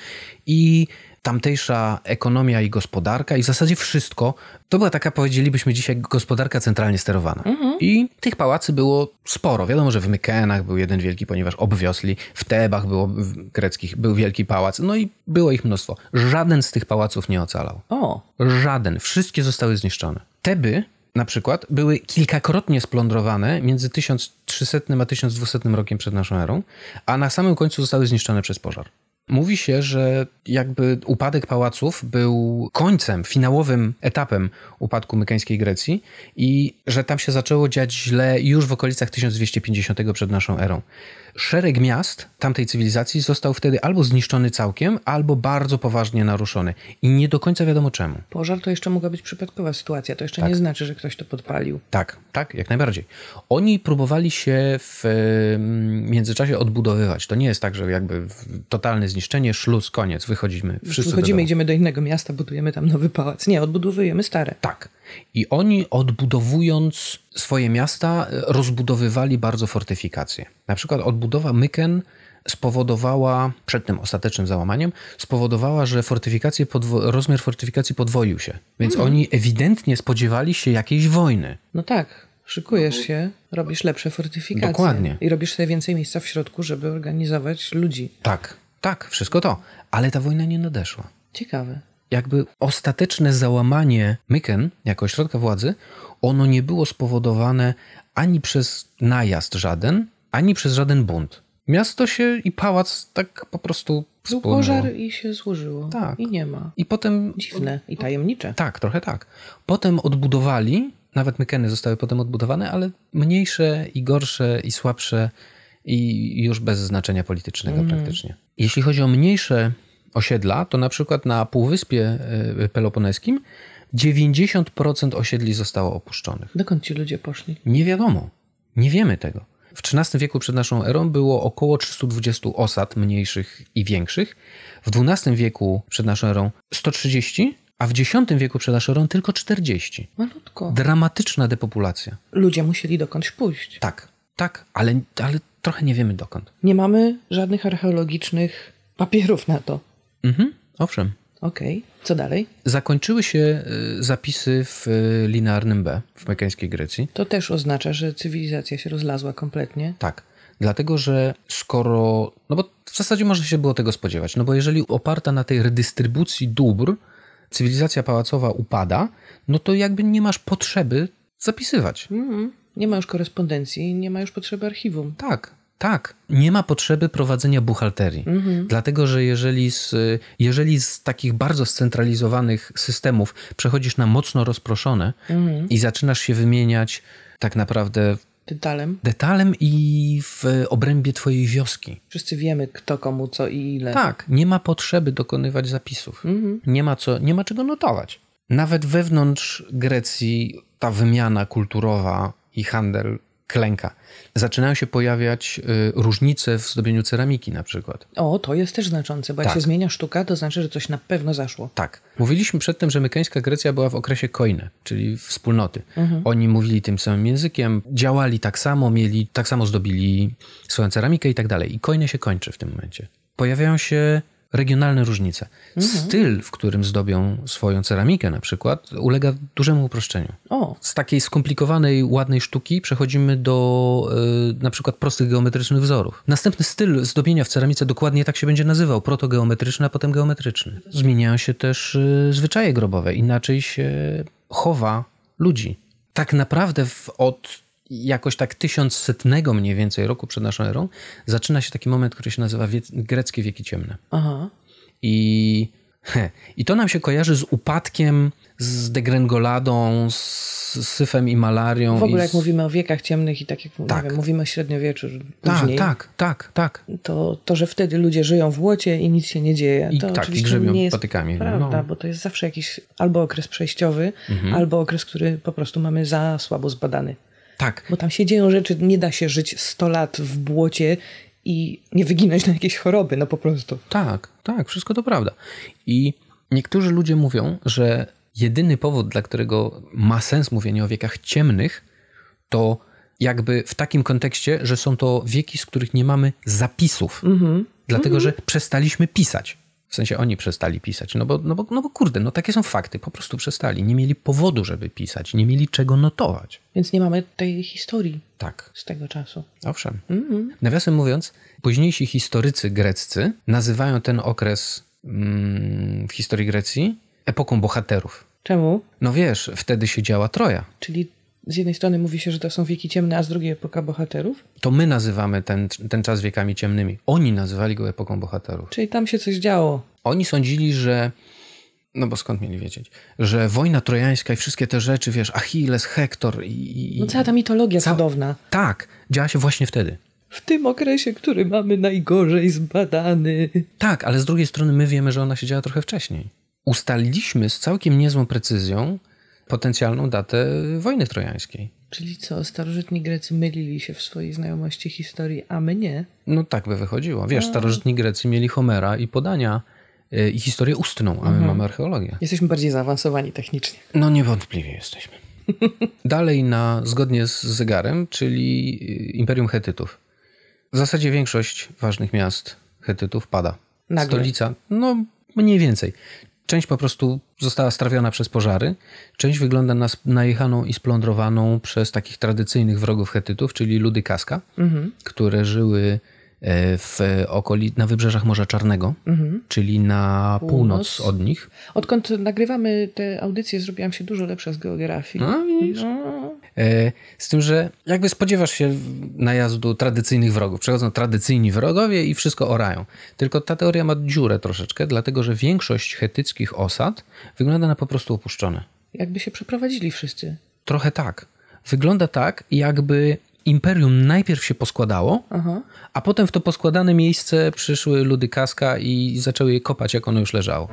i tamtejsza ekonomia i gospodarka i w zasadzie wszystko. To była taka, powiedzielibyśmy dzisiaj, gospodarka centralnie sterowana. Mhm. I tych pałacy było sporo. Wiadomo, że w Mykenach był jeden wielki, ponieważ obwiosli. W Tebach było, w greckich był wielki pałac. No i było ich mnóstwo. Żaden z tych pałaców nie ocalał. O. Żaden. Wszystkie zostały zniszczone. Teby na przykład były kilkakrotnie splądrowane między tysiąc trzysetnym a tysiąc dwusetnym rokiem przed naszą erą, a na samym końcu zostały zniszczone przez pożar. Mówi się, że jakby upadek pałaców był końcem, finałowym etapem upadku mykeńskiej Grecji i że tam się zaczęło dziać źle już w okolicach tysiąc dwieście pięćdziesiątego przed naszą erą. Szereg miast tamtej cywilizacji został wtedy albo zniszczony całkiem, albo bardzo poważnie naruszony. I nie do końca wiadomo czemu. Pożar to jeszcze mogła być przypadkowa sytuacja. To jeszcze Tak. nie znaczy, że ktoś to podpalił. Tak, tak, jak najbardziej. Oni próbowali się w międzyczasie odbudowywać. To nie jest tak, że jakby totalne zniszczenie, szluz, koniec, wychodzimy. Wszyscy Wychodzimy, idziemy do innego miasta, budujemy tam nowy pałac. Nie, odbudowujemy stare. Tak. I oni odbudowując swoje miasta, rozbudowywali bardzo fortyfikacje. Na przykład odbudowa Myken spowodowała, przed tym ostatecznym załamaniem, spowodowała, że fortyfikacje podwo- rozmiar fortyfikacji podwoił się. Więc hmm. oni ewidentnie spodziewali się jakiejś wojny. No tak. Szykujesz się, robisz lepsze fortyfikacje. Dokładnie. I robisz sobie więcej miejsca w środku, żeby organizować ludzi. Tak, tak, wszystko to. Ale ta wojna nie nadeszła. Ciekawe. Jakby ostateczne załamanie Myken jako ośrodka władzy, ono nie było spowodowane ani przez najazd żaden, ani przez żaden bunt. Miasto się i pałac tak po prostu Był spłynęło. pożar i się złożyło. Tak. I nie ma. I potem... Dziwne i tajemnicze. Tak, trochę tak. Potem odbudowali, nawet Mykeny zostały potem odbudowane, ale mniejsze i gorsze i słabsze i już bez znaczenia politycznego mm. praktycznie. Jeśli chodzi o mniejsze osiedla, to na przykład na Półwyspie Peloponeskim dziewięćdziesiąt procent osiedli zostało opuszczonych. Dokąd ci ludzie poszli? Nie wiadomo. Nie wiemy tego. W trzynastym wieku przed naszą erą było około trzysta dwadzieścia osad mniejszych i większych. W dwunastym wieku przed naszą erą sto trzydzieści, a w dziesiątym wieku przed naszą erą tylko czterdzieści. Malutko. Dramatyczna depopulacja. Ludzie musieli dokądś pójść. Tak, tak, ale, ale trochę nie wiemy dokąd. Nie mamy żadnych archeologicznych papierów na to. Mhm, owszem. Okej, okay. Co dalej? Zakończyły się zapisy w linearnym B w mykeńskiej Grecji. To też oznacza, że cywilizacja się rozlazła kompletnie. Tak, dlatego że skoro... No bo w zasadzie można się było tego spodziewać. No bo jeżeli oparta na tej redystrybucji dóbr cywilizacja pałacowa upada, no to jakby nie masz potrzeby zapisywać. Mm, nie ma już korespondencji, nie ma już potrzeby archiwum. Tak. Tak, nie ma potrzeby prowadzenia buchalterii. Mm-hmm. Dlatego, że jeżeli z, jeżeli z takich bardzo scentralizowanych systemów przechodzisz na mocno rozproszone mm-hmm. i zaczynasz się wymieniać tak naprawdę detalem. detalem i w obrębie twojej wioski. Wszyscy wiemy, kto komu co i ile. Tak, nie ma potrzeby dokonywać zapisów. Mm-hmm. Nie ma co, nie ma czego notować. Nawet wewnątrz Grecji ta wymiana kulturowa i handel klęka. Zaczynają się pojawiać y, różnice w zdobieniu ceramiki na przykład. O, to jest też znaczące, bo jak tak. się zmienia sztuka, to znaczy, że coś na pewno zaszło. Tak. Mówiliśmy przedtem, że mykeńska Grecja była w okresie koine, czyli wspólnoty. Mhm. Oni mówili tym samym językiem, działali tak samo, mieli, tak samo zdobili swoją ceramikę i tak dalej. I koine się kończy w tym momencie. Pojawiają się regionalne różnice. Mhm. Styl, w którym zdobią swoją ceramikę na przykład, ulega dużemu uproszczeniu. O. Z takiej skomplikowanej, ładnej sztuki przechodzimy do y, na przykład prostych geometrycznych wzorów. Następny styl zdobienia w ceramice dokładnie tak się będzie nazywał. Protogeometryczny, a potem geometryczny. Zmieniają się też y, zwyczaje grobowe. Inaczej się chowa ludzi. Tak naprawdę w, od jakoś tak tysiącsetnego mniej więcej roku przed naszą erą zaczyna się taki moment, który się nazywa wie- greckie wieki ciemne. Aha. I, he, I to nam się kojarzy z upadkiem, z degrengoladą, z syfem i malarią. W ogóle i jak z... mówimy o wiekach ciemnych i tak jak tak. nie wiem, mówimy o średniowieczu tak, później, tak, tak, tak. To, to, że wtedy ludzie żyją w błocie i nic się nie dzieje. I to tak, oczywiście i grzebią nie jest patykami. prawda, no. bo to jest zawsze jakiś albo okres przejściowy, mhm. albo okres, który po prostu mamy za słabo zbadany. Tak. Bo tam się dzieją rzeczy, nie da się żyć sto lat w błocie i nie wyginąć na jakieś choroby, no po prostu. Tak, tak, wszystko to prawda. I niektórzy ludzie mówią, że jedyny powód, dla którego ma sens mówienie o wiekach ciemnych, to jakby w takim kontekście, że są to wieki, z których nie mamy zapisów. Mm-hmm. Dlatego, mm-hmm. że przestaliśmy pisać. W sensie oni przestali pisać, no bo, no, bo, no bo kurde, no takie są fakty, po prostu przestali. Nie mieli powodu, żeby pisać, nie mieli czego notować. Więc nie mamy tej historii tak. z tego czasu. Owszem. Mm-hmm. Nawiasem mówiąc, późniejsi historycy greccy nazywają ten okres mm, w historii Grecji epoką bohaterów. Czemu? No wiesz, wtedy się działa Troja. Czyli z jednej strony mówi się, że to są wieki ciemne, a z drugiej epoka bohaterów. To my nazywamy ten, ten czas wiekami ciemnymi. Oni nazywali go epoką bohaterów. Czyli tam się coś działo. Oni sądzili, że... No bo skąd mieli wiedzieć? Że wojna trojańska i wszystkie te rzeczy, wiesz, Achilles, Hektor i... No cała ta mitologia Ca... cudowna. Tak, działa się właśnie wtedy. W tym okresie, który mamy najgorzej zbadany. Tak, ale z drugiej strony my wiemy, że ona się działa trochę wcześniej. Ustaliliśmy z całkiem niezłą precyzją potencjalną datę wojny trojańskiej. Czyli co, starożytni Grecy mylili się w swojej znajomości historii, a my nie? No tak by wychodziło. Wiesz, starożytni Grecy mieli Homera i podania yy, i historię ustną, a my mhm. mamy archeologię. Jesteśmy bardziej zaawansowani technicznie. No niewątpliwie jesteśmy. Dalej na, zgodnie z zegarem, czyli Imperium Chetytów. W zasadzie większość ważnych miast Chetytów pada. Nagle. Stolica, no mniej więcej. Część po prostu została strawiona przez pożary, część wygląda na najechaną i splądrowaną przez takich tradycyjnych wrogów Chetytów, czyli ludy Kaska, mhm. które żyły w okoli, na wybrzeżach Morza Czarnego, mhm. czyli na północ. północ od nich. Odkąd nagrywamy te audycje, zrobiłam się dużo lepsza z geografii. No, no. Z tym, że jakby spodziewasz się najazdu tradycyjnych wrogów. Przychodzą tradycyjni wrogowie i wszystko orają. Tylko ta teoria ma dziurę troszeczkę, dlatego że większość chetyckich osad wygląda na po prostu opuszczone. Jakby się przeprowadzili wszyscy. Trochę tak. Wygląda tak, jakby imperium najpierw się poskładało, aha. a potem w to poskładane miejsce przyszły ludy Kaska i zaczęły je kopać, jak ono już leżało.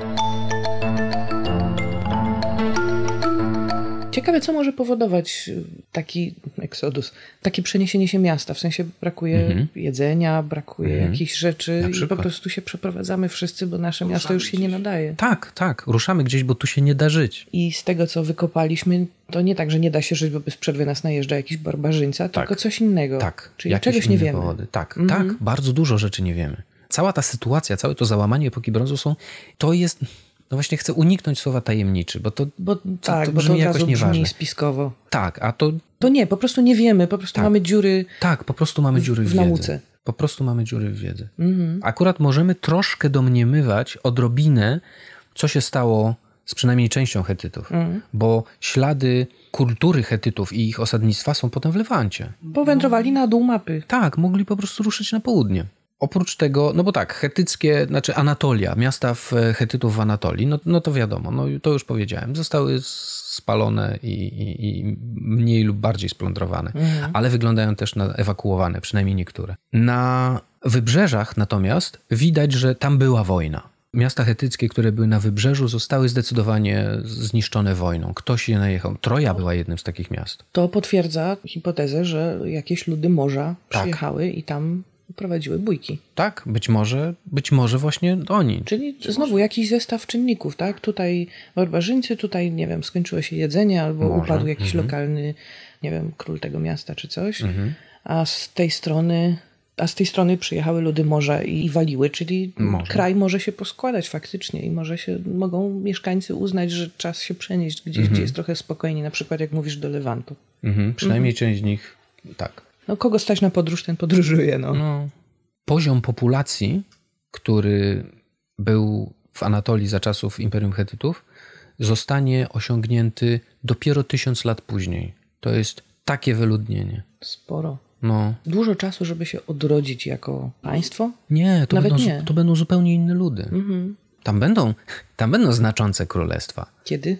Ciekawe, co może powodować taki eksodus, takie przeniesienie się miasta. W sensie brakuje mhm. jedzenia, brakuje mhm. jakichś rzeczy i po prostu się przeprowadzamy wszyscy, bo nasze Ruszamy miasto już się gdzieś. nie nadaje. Tak, tak. Ruszamy gdzieś, bo tu się nie da żyć. I z tego, co wykopaliśmy, to nie tak, że nie da się żyć, bo bez przerwy nas najeżdża jakiś barbarzyńca, tak. tylko coś innego. Tak. Czyli jakieś czegoś nie wiemy. Powody. Tak, mhm. tak. Bardzo dużo rzeczy nie wiemy. Cała ta sytuacja, całe to załamanie epoki brązu są, to jest... No właśnie chcę uniknąć słowa tajemniczy, bo to, bo, to, tak, to bo brzmi to jakoś brzmi nieważne. spiskowo. Tak, a to... To nie, po prostu nie wiemy, po prostu tak. mamy dziury Tak, po prostu mamy dziury w, w wiedzy. nauce. Po prostu mamy dziury w wiedzy. Mhm. Akurat możemy troszkę domniemywać odrobinę, co się stało z przynajmniej częścią Chetytów, mhm. bo ślady kultury Chetytów i ich osadnictwa są potem w Lewancie. Powędrowali na dół mapy. Tak, mogli po prostu ruszyć na południe. Oprócz tego, no bo tak, chetyckie, znaczy Anatolia, miasta w Chetytów w Anatolii, no, no to wiadomo, no to już powiedziałem, zostały spalone i, i, i mniej lub bardziej splądrowane, mhm. ale wyglądają też na ewakuowane, przynajmniej niektóre. Na wybrzeżach natomiast widać, że tam była wojna. Miasta chetyckie, które były na wybrzeżu, zostały zdecydowanie zniszczone wojną. Ktoś je najechał. Troja była jednym z takich miast. To potwierdza hipotezę, że jakieś ludy morza przyjechały tak. i tam prowadziły bójki. Tak, być może, być może właśnie oni. Czyli Czy znowu może? jakiś zestaw czynników, tak? Tutaj barbarzyńcy, tutaj, nie wiem, skończyło się jedzenie, albo może. upadł jakiś mhm. lokalny, nie wiem, król tego miasta czy coś, mhm. a z tej strony... A z tej strony przyjechały ludy morza i, i waliły, czyli może. kraj może się poskładać faktycznie i może się, mogą mieszkańcy uznać, że czas się przenieść gdzieś, mhm. gdzie jest trochę spokojniej, na przykład jak mówisz do Lewantu. Mhm. Przynajmniej mhm. część z nich tak. No kogo stać na podróż, ten podróżuje. No. No. Poziom populacji, który był w Anatolii za czasów Imperium Chetytów, zostanie osiągnięty dopiero tysiąc lat później. To jest takie wyludnienie. Sporo. No. Dużo czasu, żeby się odrodzić jako państwo? Nie, to, Nawet będą, nie. to będą zupełnie inne ludy. Mhm. Tam, będą, tam będą znaczące królestwa. Kiedy?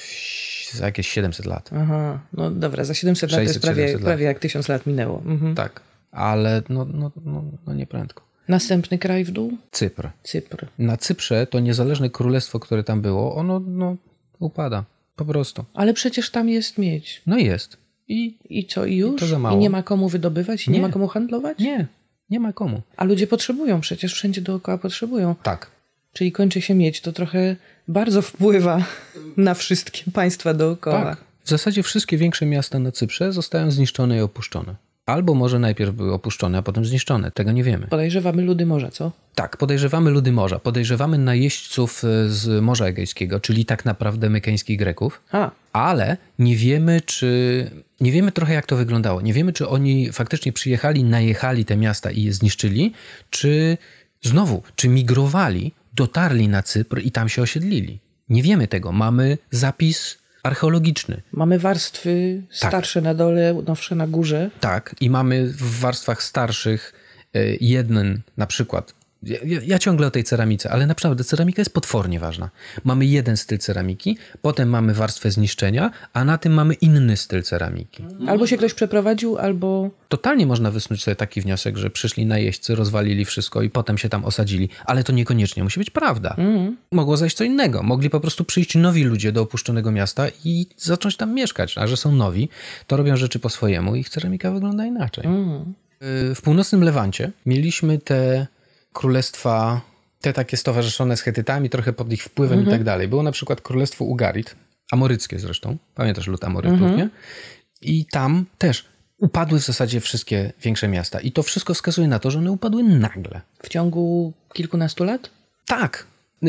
Za jakieś siedemset lat. Aha, no dobra, za siedemset lat to jest prawie, prawie jak tysiąc lat minęło. Mhm. Tak, ale no, no, no, no nie prędko. Następny kraj w dół? Cypr. Cypr. Na Cyprze to niezależne królestwo, które tam było, ono no, upada. Po prostu. Ale przecież tam jest miedź. No jest. I, I co, i już? I, to za mało. I nie ma komu wydobywać? I nie. nie ma komu handlować? Nie, nie ma komu. A ludzie potrzebują, przecież wszędzie dookoła potrzebują. Tak. Czyli kończy się miedź, to trochę bardzo wpływa na wszystkie państwa dookoła. Tak. W zasadzie wszystkie większe miasta na Cyprze zostają zniszczone i opuszczone. Albo może najpierw były opuszczone, a potem zniszczone. Tego nie wiemy. Podejrzewamy ludy morza, co? Tak, podejrzewamy ludy morza. Podejrzewamy najeźdźców z Morza Egejskiego, czyli tak naprawdę mykeńskich Greków. A. Ale nie wiemy, czy... Nie wiemy trochę, jak to wyglądało. Nie wiemy, czy oni faktycznie przyjechali, najechali te miasta i je zniszczyli, czy znowu, czy migrowali, dotarli na Cypr i tam się osiedlili. Nie wiemy tego. Mamy zapis archeologiczny. Mamy warstwy starsze tak. na dole, nowsze na górze. Tak, i mamy w warstwach starszych jeden na przykład. Ja, ja ciągle o tej ceramice, ale naprawdę ceramika jest potwornie ważna. Mamy jeden styl ceramiki, potem mamy warstwę zniszczenia, a na tym mamy inny styl ceramiki. Albo się ktoś przeprowadził, albo... Totalnie można wysnuć sobie taki wniosek, że przyszli najeźdźcy, rozwalili wszystko i potem się tam osadzili, ale to niekoniecznie musi być prawda. Mm. Mogło zajść co innego. Mogli po prostu przyjść nowi ludzie do opuszczonego miasta i zacząć tam mieszkać. A że są nowi, to robią rzeczy po swojemu i ich ceramika wygląda inaczej. Mm. W północnym Lewancie mieliśmy te królestwa, te takie stowarzyszone z Hetytami, trochę pod ich wpływem mm-hmm. i tak dalej. Było na przykład królestwo Ugarit, amoryckie zresztą. Pamiętasz lud Amorytów, mm-hmm. nie? I tam też upadły w zasadzie wszystkie większe miasta. I to wszystko wskazuje na to, że one upadły nagle. W ciągu kilkunastu lat? Tak.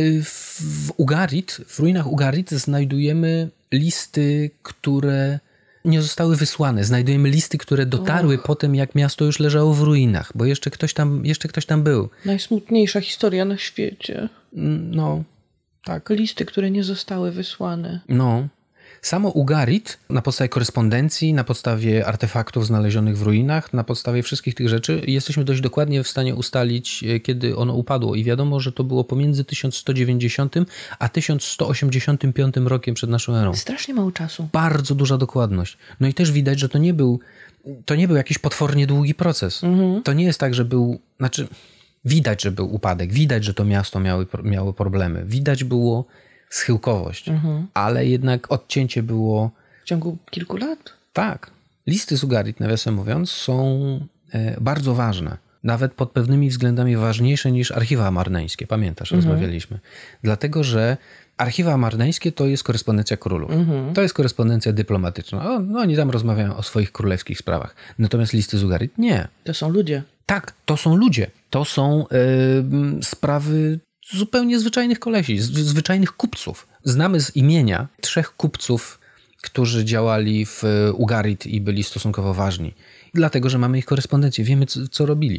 W Ugarit, w ruinach Ugarit znajdujemy listy, które nie zostały wysłane. Znajdujemy listy, które dotarły Och. potem, jak miasto już leżało w ruinach, bo jeszcze ktoś tam, jeszcze ktoś tam był. Najsmutniejsza historia na świecie. No, tak. Listy, które nie zostały wysłane. No. Samo Ugarit na podstawie korespondencji, na podstawie artefaktów znalezionych w ruinach, na podstawie wszystkich tych rzeczy jesteśmy dość dokładnie w stanie ustalić, kiedy ono upadło. I wiadomo, że to było pomiędzy tysiąc sto dziewięćdziesiątym a tysiąc sto osiemdziesiątym piątym rokiem przed naszą erą. Strasznie mało czasu. Bardzo duża dokładność. No i też widać, że to nie był, to nie był jakiś potwornie długi proces. Mhm. To nie jest tak, że był, znaczy widać, że był upadek, widać, że to miasto miały, miało problemy, widać było schyłkowość, mhm. ale jednak odcięcie było... W ciągu kilku lat? Tak. Listy z Ugarit, nawiasem mówiąc, są e, bardzo ważne. Nawet pod pewnymi względami ważniejsze niż archiwa amarneńskie. Pamiętasz, mhm. rozmawialiśmy. Dlatego, że archiwa amarneńskie to jest korespondencja królów. Mhm. To jest korespondencja dyplomatyczna. O, no, oni tam rozmawiają o swoich królewskich sprawach. Natomiast listy z Ugarit nie. To są ludzie. Tak, to są ludzie. To są e, sprawy zupełnie zwyczajnych kolesi, zwyczajnych kupców. Znamy z imienia trzech kupców, którzy działali w Ugarit i byli stosunkowo ważni. Dlatego, że mamy ich korespondencję. Wiemy, co, co robili.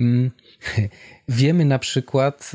Wiemy na przykład,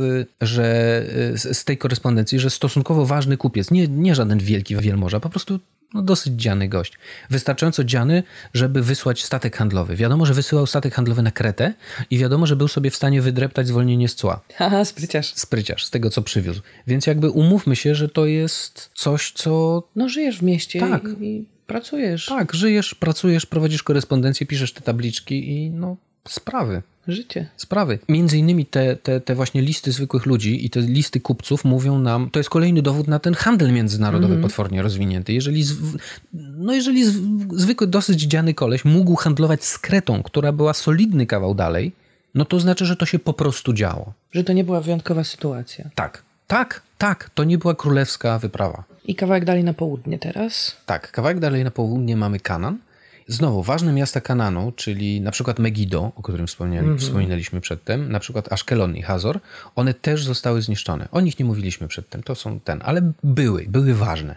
że z tej korespondencji, że stosunkowo ważny kupiec, nie, nie żaden wielki wielmoża, po prostu no, dosyć dziany gość. Wystarczająco dziany, żeby wysłać statek handlowy. Wiadomo, że wysyłał statek handlowy na Kretę i wiadomo, że był sobie w stanie wydreptać zwolnienie z cła. Haha, spryciarz. Spryciarz, z tego, co przywiózł. Więc jakby umówmy się, że to jest coś, co... No żyjesz w mieście tak. i, i pracujesz. Tak, żyjesz, pracujesz, prowadzisz korespondencję, piszesz te tabliczki i no sprawy. Życie. Sprawy. Między innymi te, te, te właśnie listy zwykłych ludzi i te listy kupców mówią nam, to jest kolejny dowód na ten handel międzynarodowy mm. potwornie rozwinięty. Jeżeli, zw, no jeżeli zw, zwykły, dosyć dziany koleś mógł handlować z Kretą, która była solidny kawał dalej, no to znaczy, że to się po prostu działo. Że to nie była wyjątkowa sytuacja. Tak, tak, tak. To nie była królewska wyprawa. I kawałek dalej na południe teraz? Tak, kawałek dalej na południe mamy Kanan. Znowu, ważne miasta Kananu, czyli na przykład Megido, o którym wspomnieli, mm-hmm. wspominaliśmy przedtem, na przykład Aszkelon i Hazor, one też zostały zniszczone. O nich nie mówiliśmy przedtem, to są ten, ale były, były ważne.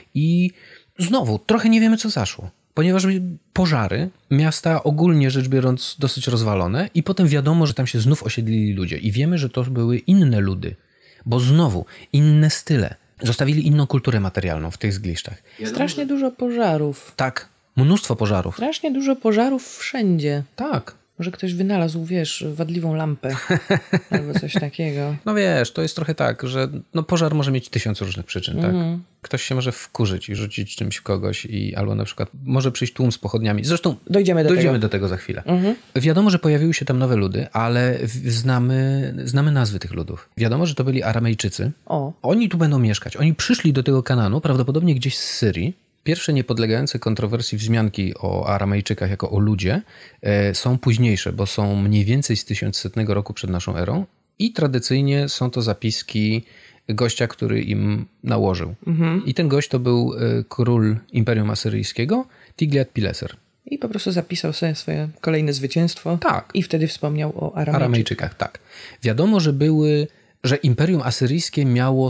I znowu, trochę nie wiemy, co zaszło, ponieważ pożary, miasta ogólnie rzecz biorąc dosyć rozwalone i potem wiadomo, że tam się znów osiedlili ludzie i wiemy, że to były inne ludy, bo znowu inne style. Zostawili inną kulturę materialną w tych zgliszczach. Strasznie dużo pożarów. Tak. Mnóstwo pożarów. Strasznie dużo pożarów wszędzie. Tak. Może ktoś wynalazł, wiesz, wadliwą lampę albo coś takiego. No wiesz, to jest trochę tak, że no pożar może mieć tysiąc różnych przyczyn, mm. tak? Ktoś się może wkurzyć i rzucić czymś kogoś i albo na przykład może przyjść tłum z pochodniami. Zresztą dojdziemy do, dojdziemy tego. do tego za chwilę. Mm-hmm. Wiadomo, że pojawiły się tam nowe ludy, ale znamy, znamy nazwy tych ludów. Wiadomo, że to byli Aramejczycy. O. Oni tu będą mieszkać. Oni przyszli do tego Kananu, prawdopodobnie gdzieś z Syrii. Pierwsze niepodlegające kontrowersji wzmianki o Aramejczykach jako o ludzie e, są późniejsze, bo są mniej więcej z tysiącsetnego roku przed naszą erą i tradycyjnie są to zapiski gościa, który im nałożył. Mhm. I ten gość to był e, król Imperium Asyryjskiego, Tiglat-Pileser. I po prostu zapisał sobie swoje kolejne zwycięstwo. Tak. I wtedy wspomniał o Aramejczykach. Aramejczykach, tak. Wiadomo, że były, że Imperium Asyryjskie miało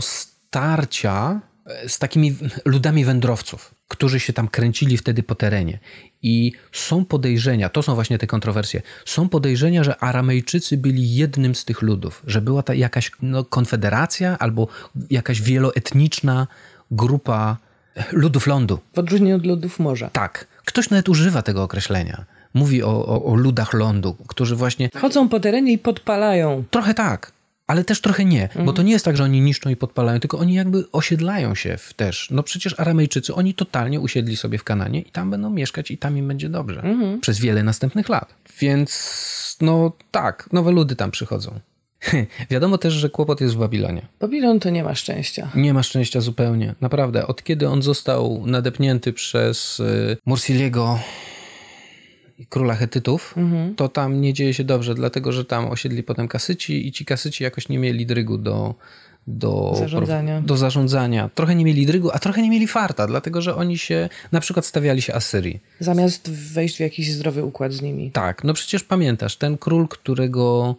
starcia z takimi ludami wędrowców, którzy się tam kręcili wtedy po terenie. I są podejrzenia, to są właśnie te kontrowersje, są podejrzenia, że Aramejczycy byli jednym z tych ludów, że była ta jakaś no, konfederacja albo jakaś wieloetniczna grupa ludów lądu. W odróżnieniu od ludów morza. Tak. Ktoś nawet używa tego określenia. Mówi o, o, o ludach lądu, którzy właśnie... Chodzą po terenie i podpalają. Trochę tak, ale też trochę nie. Mhm. Bo to nie jest tak, że oni niszczą i podpalają, tylko oni jakby osiedlają się w też. No przecież Aramejczycy, oni totalnie usiedli sobie w Kananie i tam będą mieszkać i tam im będzie dobrze. Mhm. Przez wiele następnych lat. Więc no tak, nowe ludy tam przychodzą. Wiadomo też, że kłopot jest w Babilonie. Babilon to nie ma szczęścia. Nie ma szczęścia zupełnie. Naprawdę. Od kiedy on został nadepnięty przez y, Mursiliego, króla Hetytów, mhm. to tam nie dzieje się dobrze, dlatego że tam osiedli potem Kasyci i ci Kasyci jakoś nie mieli drygu do, do, zarządzania. do zarządzania. Trochę nie mieli drygu, a trochę nie mieli farta, dlatego że oni się na przykład stawiali się Asyrii. Zamiast wejść w jakiś zdrowy układ z nimi. Tak, no przecież pamiętasz, ten król, którego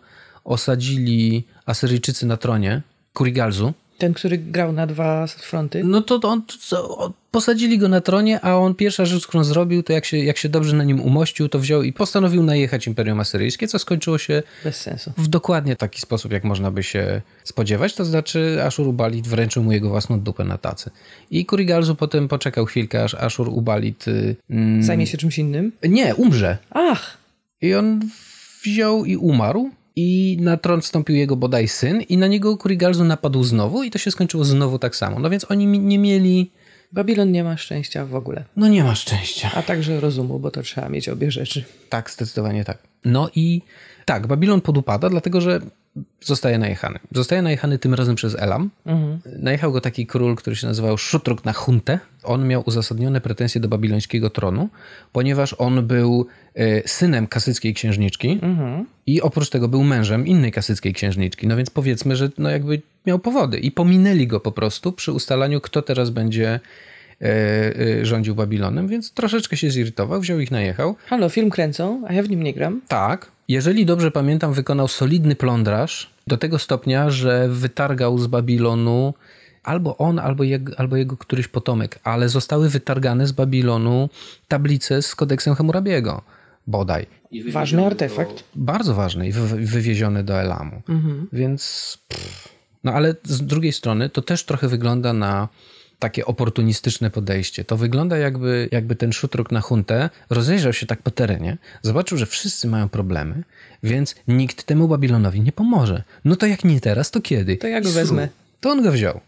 osadzili Asyryjczycy na tronie, Kurigalzu. Ten, który grał na dwa fronty. No to on, to, posadzili go na tronie, a on pierwsza rzecz, którą zrobił, to jak się, jak się dobrze na nim umościł, to wziął i postanowił najechać Imperium Asyryjskie, co skończyło się bez sensu. W dokładnie taki sposób, jak można by się spodziewać. To znaczy Ashur-uballit wręczył mu jego własną dupę na tacy. I Kurigalzu potem poczekał chwilkę, aż Ashur-uballit... Mm, zajmie się czymś innym? Nie, umrze. Ach! I on wziął i umarł. I na tron wstąpił jego bodaj syn i na niego Kurigalzu napadł znowu i to się skończyło znowu tak samo. No więc oni nie mieli... Babilon nie ma szczęścia w ogóle. No nie ma szczęścia. A także rozumu, bo to trzeba mieć obie rzeczy. Tak, zdecydowanie tak. No i tak, Babilon podupada, dlatego że zostaje najechany. Zostaje najechany tym razem przez Elam. Mhm. Najechał go taki król, który się nazywał Szutruk-Nahuntę. On miał uzasadnione pretensje do babilońskiego tronu, ponieważ on był y, synem kasyckiej księżniczki mhm. i oprócz tego był mężem innej kasyckiej księżniczki. No więc powiedzmy, że no jakby miał powody i pominęli go po prostu przy ustalaniu, kto teraz będzie y, y, rządził Babilonem, więc troszeczkę się zirytował, wziął ich, najechał. Halo, film kręcą, a ja w nim nie gram. Tak. Jeżeli dobrze pamiętam, wykonał solidny plądraż do tego stopnia, że wytargał z Babilonu albo on, albo jego, albo jego któryś potomek, ale zostały wytargane z Babilonu tablice z kodeksem Hammurabiego, bodaj. Ważny artefakt. Do, bardzo ważny i wy, wywieziony do Elamu. Mhm. Więc pff. No ale z drugiej strony to też trochę wygląda na takie oportunistyczne podejście. To wygląda jakby, jakby ten Szutruk-Nahuntę rozejrzał się tak po terenie, zobaczył, że wszyscy mają problemy, więc nikt temu Babilonowi nie pomoże. No to jak nie teraz, to kiedy? To ja go wezmę. To on go wziął.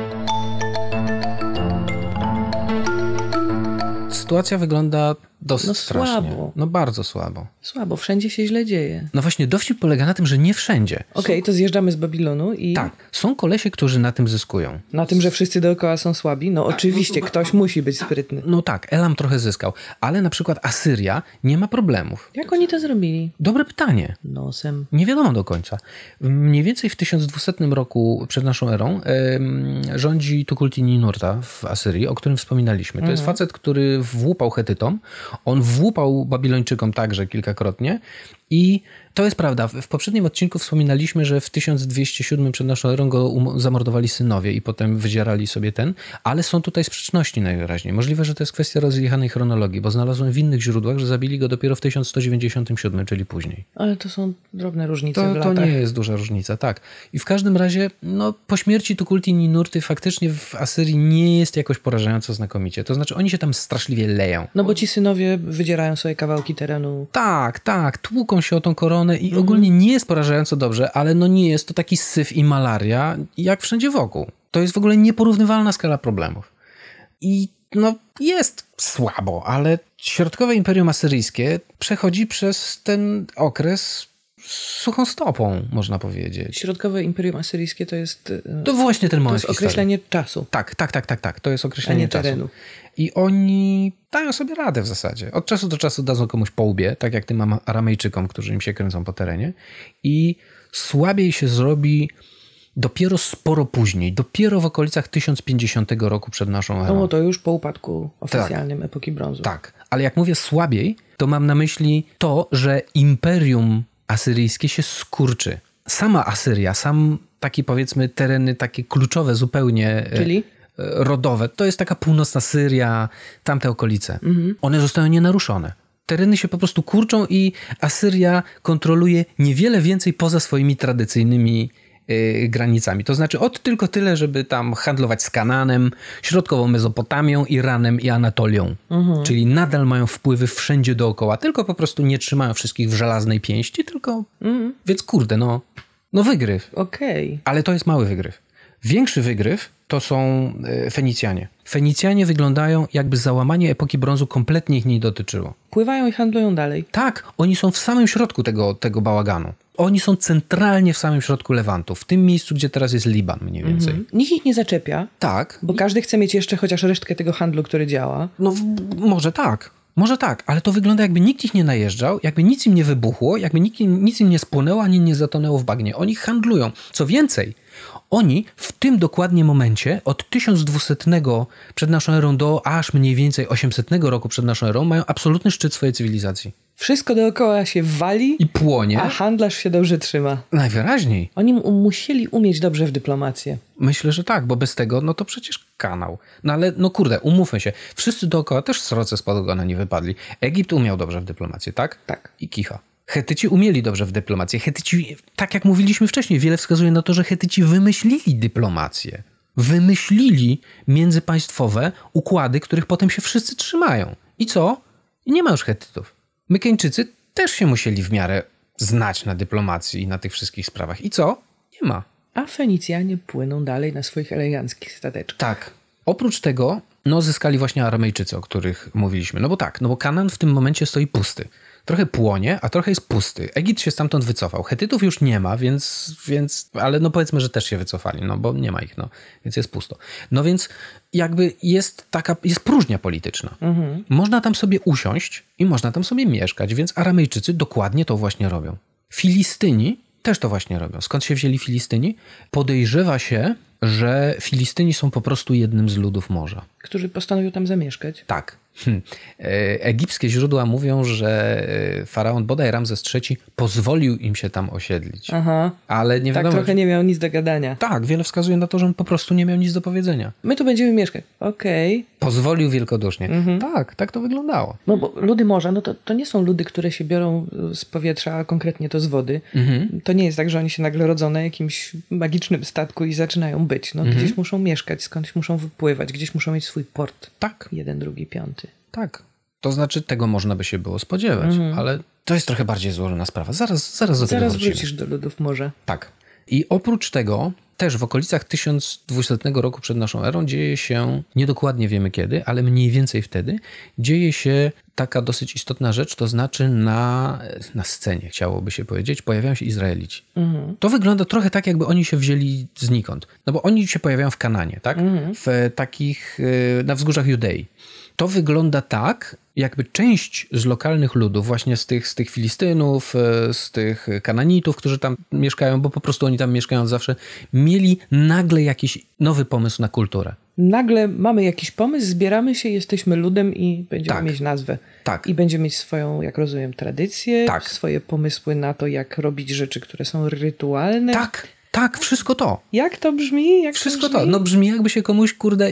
Sytuacja wygląda dosyć no strasznie. Słabo. No bardzo słabo. Słabo, wszędzie się źle dzieje. No właśnie, dowcip polega na tym, że nie wszędzie. Okej, okay, to zjeżdżamy z Babilonu i... Tak, są kolesie, którzy na tym zyskują. Na tym, że wszyscy dookoła są słabi? No tak, oczywiście, no, ktoś musi być sprytny. No tak, Elam trochę zyskał, ale na przykład Asyria nie ma problemów. Jak oni to zrobili? Dobre pytanie. Nosem. Nie wiadomo do końca. Mniej więcej w tysiąc dwiesetnym roku przed naszą erą yy, rządzi Tukulti-Ninurta w Asyrii, o którym wspominaliśmy. To mhm. jest facet, który włupał Hetytom. On włupał Babilończykom także kilkakrotnie i to jest prawda. W poprzednim odcinku wspominaliśmy, że w tysiąc dwieście siódmym przed naszą erą go um- zamordowali synowie i potem wydzierali sobie ten, ale są tutaj sprzeczności najwyraźniej. Możliwe, że to jest kwestia rozjechanej chronologii, bo znalazłem w innych źródłach, że zabili go dopiero w tysiąc sto dziewięćdziesiątym siódmym, czyli później. Ale to są drobne różnice to, w latach. To nie jest duża różnica, tak. I w każdym razie, no, po śmierci Tukulti-Ninurty faktycznie w Asyrii nie jest jakoś porażająco znakomicie. To znaczy oni się tam straszliwie leją. No bo ci synowie wydzierają sobie kawałki terenu. Tak, tak. Tłuką się o tą koronę i mm. ogólnie nie jest porażająco dobrze, ale no nie jest to taki syf i malaria jak wszędzie wokół. To jest w ogóle nieporównywalna skala problemów. I no jest słabo, ale środkowe Imperium Asyryjskie przechodzi przez ten okres suchą stopą, można powiedzieć. Środkowe Imperium Asyryjskie to jest... To właśnie ten moment To jest określenie czasu. Tak, tak, tak, tak, tak. To jest określenie czasu. Terenu. I oni dają sobie radę w zasadzie. Od czasu do czasu dadzą komuś po łbie, tak jak tym Aramejczykom, którzy im się kręcą po terenie. I słabiej się zrobi dopiero sporo później. Dopiero w okolicach tysiąc pięćdziesiątego roku przed naszą erą. No to już po upadku oficjalnym tak. epoki brązu. Tak, ale jak mówię słabiej, to mam na myśli to, że Imperium Asyryjskie się skurczy. Sama Asyria, sam taki powiedzmy tereny takie kluczowe zupełnie... Czyli? rodowe. To jest taka północna Syria, tamte okolice. Mhm. One zostają nienaruszone. Tereny się po prostu kurczą i Asyria kontroluje niewiele więcej poza swoimi tradycyjnymi yy, granicami. To znaczy od tylko tyle, żeby tam handlować z Kanaanem, środkową Mezopotamią, Iranem i Anatolią. Mhm. Czyli nadal mają wpływy wszędzie dookoła, tylko po prostu nie trzymają wszystkich w żelaznej pięści, tylko... Mhm. Więc kurde, no, no wygryw. Okej. Okay. Ale to jest mały wygryw. Większy wygryw to są Fenicjanie. Fenicjanie wyglądają, jakby załamanie epoki brązu kompletnie ich nie dotyczyło. Pływają i handlują dalej. Tak, oni są w samym środku tego, tego bałaganu. Oni są centralnie w samym środku Lewantu, w tym miejscu, gdzie teraz jest Liban mniej więcej. Mhm. Nikt ich nie zaczepia. Tak. Bo każdy chce mieć jeszcze chociaż resztkę tego handlu, który działa. No w, może tak. Może tak, ale to wygląda, jakby nikt ich nie najeżdżał, jakby nic im nie wybuchło, jakby nikt, nic im nie spłynęło, ani nie zatonęło w bagnie. Oni handlują. Co więcej, oni w tym dokładnie momencie, od tysiąc dwusetnego przed naszą erą do aż mniej więcej osiemsetnego roku przed naszą erą, mają absolutny szczyt swojej cywilizacji. Wszystko dookoła się wali i płonie, a handlarz się dobrze trzyma. Najwyraźniej. Oni musieli umieć dobrze w dyplomację. Myślę, że tak, bo bez tego, no to przecież kanał. No ale, no kurde, umówmy się, wszyscy dookoła też sroce z ogona nie wypadli. Egipt umiał dobrze w dyplomację, tak? Tak. I kicha. Hetyci umieli dobrze w dyplomację. Hetyci, tak jak mówiliśmy wcześniej, wiele wskazuje na to, że Hetyci wymyślili dyplomację. Wymyślili międzypaństwowe układy, których potem się wszyscy trzymają. I co? I nie ma już Hetytów. Mykeńczycy też się musieli w miarę znać na dyplomacji i na tych wszystkich sprawach. I co? Nie ma. A Fenicjanie płyną dalej na swoich eleganckich stateczkach. Tak. Oprócz tego, no zyskali właśnie Aramejczycy, o których mówiliśmy. No bo tak, no bo Kanaan w tym momencie stoi pusty. Trochę płonie, a trochę jest pusty. Egipt się stamtąd wycofał. Hetytów już nie ma, więc, więc ale no powiedzmy, że też się wycofali, no bo nie ma ich, no, więc jest pusto. No więc jakby jest taka, jest próżnia polityczna. Mhm. Można tam sobie usiąść i można tam sobie mieszkać, więc Aramejczycy dokładnie to właśnie robią. Filistyni też to właśnie robią. Skąd się wzięli Filistyni? Podejrzewa się, że Filistyni są po prostu jednym z ludów morza. Którzy postanowił tam zamieszkać. Tak. Hm. Egipskie źródła mówią, że faraon bodaj Ramzes trzeci pozwolił im się tam osiedlić. Aha. Ale nie wiadomo. Tak trochę nie miał nic do gadania. Tak, wiele wskazuje na to, że on po prostu nie miał nic do powiedzenia. My tu będziemy mieszkać. Okej. Okay. Pozwolił wielkodusznie. Mhm. Tak, tak to wyglądało. No bo ludy morza, no to, to nie są ludy, które się biorą z powietrza, a konkretnie to z wody. Mhm. To nie jest tak, że oni się nagle rodzą na jakimś magicznym statku i zaczynają być. No, mhm. Gdzieś muszą mieszkać, skądś muszą wypływać, gdzieś muszą mieć swój port. Tak. Jeden, drugi, piąty. Tak. To znaczy tego można by się było spodziewać, mhm. ale to jest trochę bardziej złożona sprawa. Zaraz, zaraz do tego Zaraz wrócimy. wrócisz do ludów morza. Tak. I oprócz tego też w okolicach tysiąc dwiesetnego roku przed naszą erą dzieje się, niedokładnie wiemy kiedy, ale mniej więcej wtedy, dzieje się taka dosyć istotna rzecz, to znaczy na, na scenie, chciałoby się powiedzieć, pojawiają się Izraelici. Mhm. To wygląda trochę tak, jakby oni się wzięli znikąd. No bo oni się pojawiają w Kananie, tak? Mhm. W takich, na wzgórzach Judei. To wygląda tak, jakby część z lokalnych ludów, właśnie z tych, z tych Filistynów, z tych Kananitów, którzy tam mieszkają, bo po prostu oni tam mieszkają zawsze, mieli nagle jakiś nowy pomysł na kulturę. Nagle mamy jakiś pomysł, zbieramy się, jesteśmy ludem i będziemy tak. mieć nazwę. Tak. I będziemy mieć swoją, jak rozumiem, tradycję, tak. swoje pomysły na to, jak robić rzeczy, które są rytualne. Tak. Tak, wszystko to. Jak to brzmi? Jak wszystko to, brzmi? to. No brzmi jakby się komuś, kurde...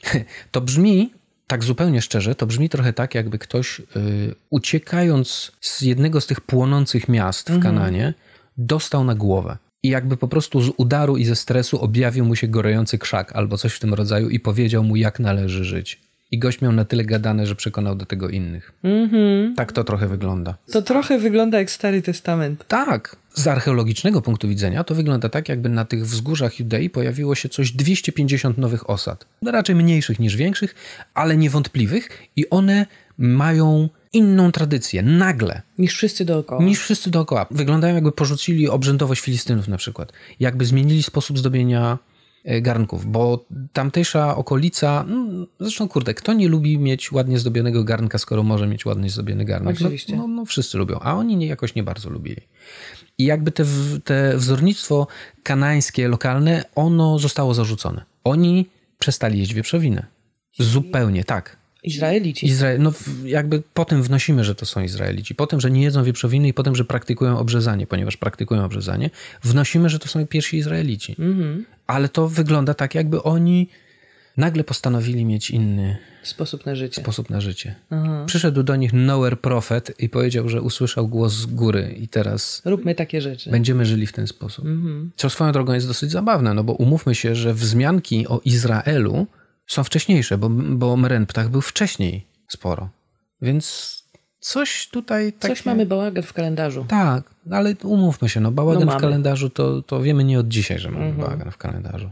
To brzmi... Tak zupełnie szczerze, to brzmi trochę tak, jakby ktoś yy, uciekając z jednego z tych płonących miast w mhm. Kananie dostał na głowę. I jakby po prostu z udaru i ze stresu objawił mu się gorejący krzak albo coś w tym rodzaju i powiedział mu, jak należy żyć. I gość miał na tyle gadane, że przekonał do tego innych. Mhm. Tak to trochę wygląda. To trochę wygląda jak Stary Testament. Tak. Z archeologicznego punktu widzenia to wygląda tak, jakby na tych wzgórzach Judei pojawiło się coś dwieście pięćdziesiąt nowych osad. Raczej mniejszych niż większych, ale niewątpliwych i one mają inną tradycję. Nagle. Niż wszyscy dookoła. Niż wszyscy dookoła. Wyglądają, jakby porzucili obrzędowość Filistynów na przykład. Jakby zmienili sposób zdobienia garnków, bo tamtejsza okolica, no, zresztą kurde, kto nie lubi mieć ładnie zdobionego garnka, skoro może mieć ładnie zdobiony garnek? Oczywiście. No, no, no wszyscy lubią, a oni nie, jakoś nie bardzo lubili. I jakby te, te wzornictwo kanańskie, lokalne, ono zostało zarzucone. Oni przestali jeść wieprzowinę. Zupełnie, tak. Izraelici. Izrael, no jakby potem wnosimy, że to są Izraelici. Potem, że nie jedzą wieprzowiny i potem, że praktykują obrzezanie, ponieważ praktykują obrzezanie, wnosimy, że to są pierwsi Izraelici. Mhm. Ale to wygląda tak, jakby oni nagle postanowili mieć inny Sposób na życie. sposób na życie. Aha. Przyszedł do nich Nowhere Prophet i powiedział, że usłyszał głos z góry i teraz Róbmy takie rzeczy. będziemy żyli w ten sposób. Mhm. Co swoją drogą jest dosyć zabawne, no bo umówmy się, że wzmianki o Izraelu są wcześniejsze, bo, bo Merenptah był wcześniej sporo. Więc coś tutaj... Takie... Coś mamy bałagan w kalendarzu. Tak, ale umówmy się, no bałagan No w mamy. kalendarzu to, to wiemy nie od dzisiaj, że mamy Mhm. bałagan w kalendarzu.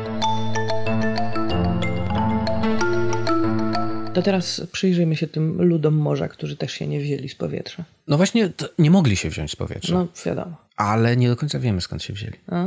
To teraz przyjrzyjmy się tym ludom morza, którzy też się nie wzięli z powietrza. No właśnie, to nie mogli się wziąć z powietrza, No wiadomo. ale nie do końca wiemy, skąd się wzięli. A?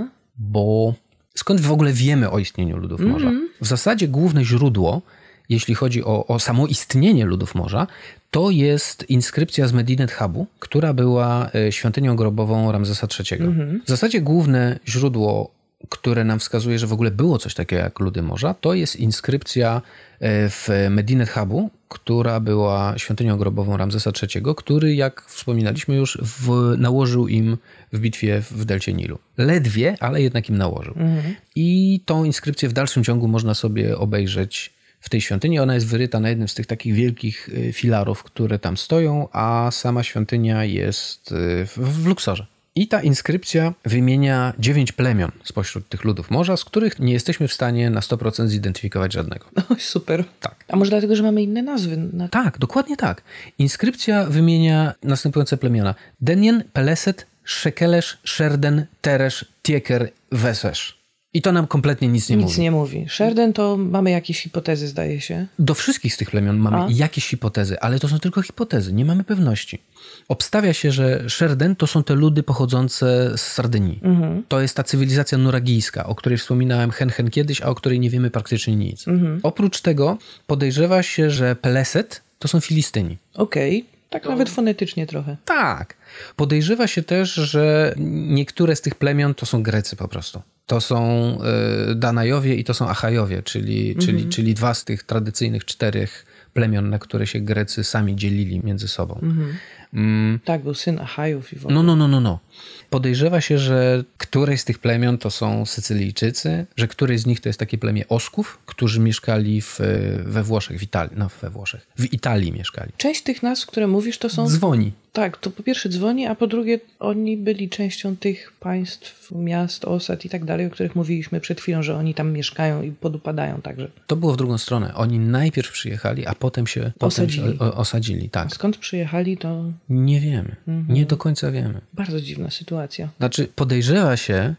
Bo skąd w ogóle wiemy o istnieniu ludów morza? Mhm. W zasadzie główne źródło, jeśli chodzi o, o samo istnienie ludów morza, to jest inskrypcja z Medinet Habu, która była e, świątynią grobową Ramzesa trzeciego. Mhm. W zasadzie główne źródło, które nam wskazuje, że w ogóle było coś takiego jak ludy morza, to jest inskrypcja e, w Medinet Habu, która była świątynią grobową Ramzesa trzeciego, który, jak wspominaliśmy już, w, nałożył im w bitwie w delcie Nilu. Ledwie, ale jednak im nałożył. Mhm. I tą inskrypcję w dalszym ciągu można sobie obejrzeć w tej świątyni. Ona jest wyryta na jednym z tych takich wielkich y, filarów, które tam stoją, a sama świątynia jest y, w, w Luksorze. I ta inskrypcja wymienia dziewięć plemion spośród tych ludów morza, z których nie jesteśmy w stanie na sto procent zidentyfikować żadnego. O, super. Tak. A może dlatego, że mamy inne nazwy? Na... Tak, dokładnie tak. Inskrypcja wymienia następujące plemiona. Denien, Peleset, Szekelesz, Sherden, Teresz, Tieker, Wesesz. I to nam kompletnie nic nie Nic mówi. nie mówi. Sherden to mamy jakieś hipotezy, zdaje się. Do wszystkich z tych plemion mamy A? jakieś hipotezy, ale to są tylko hipotezy, nie mamy pewności. Obstawia się, że Sherden to są te ludy pochodzące z Sardynii. Mhm. To jest ta cywilizacja nuragijska, o której wspominałem hen hen kiedyś, a o której nie wiemy praktycznie nic. Mhm. Oprócz tego podejrzewa się, że Peleset to są Filistyni. Okej. Tak nawet fonetycznie trochę. Tak. Podejrzewa się też, że niektóre z tych plemion to są Grecy po prostu. To są y, Danajowie i to są Achajowie, czyli, Mhm. czyli, czyli dwa z tych tradycyjnych czterech plemion, na które się Grecy sami dzielili między sobą. Mhm. Mm, Tak, był syn Achajów i w ogóle. no, no, no, no, no. Podejrzewa się, że któreś z tych plemion to są Sycylijczycy, że któreś z nich to jest takie plemię Osków, którzy mieszkali w, we Włoszech, w Italii. No, we Włoszech. W Italii mieszkali. Część tych nazw, które mówisz, to są... Dzwoni. Tak, to po pierwsze dzwoni, a po drugie oni byli częścią tych państw, miast, osad i tak dalej, o których mówiliśmy przed chwilą, że oni tam mieszkają i podupadają także. To było w drugą stronę. Oni najpierw przyjechali, a potem się Osadzili. Potem się, o, osadzili. A Tak. skąd przyjechali, to Nie wiemy. Nie do końca wiemy. bardzo dziwna sytuacja. Znaczy, podejrzewa się,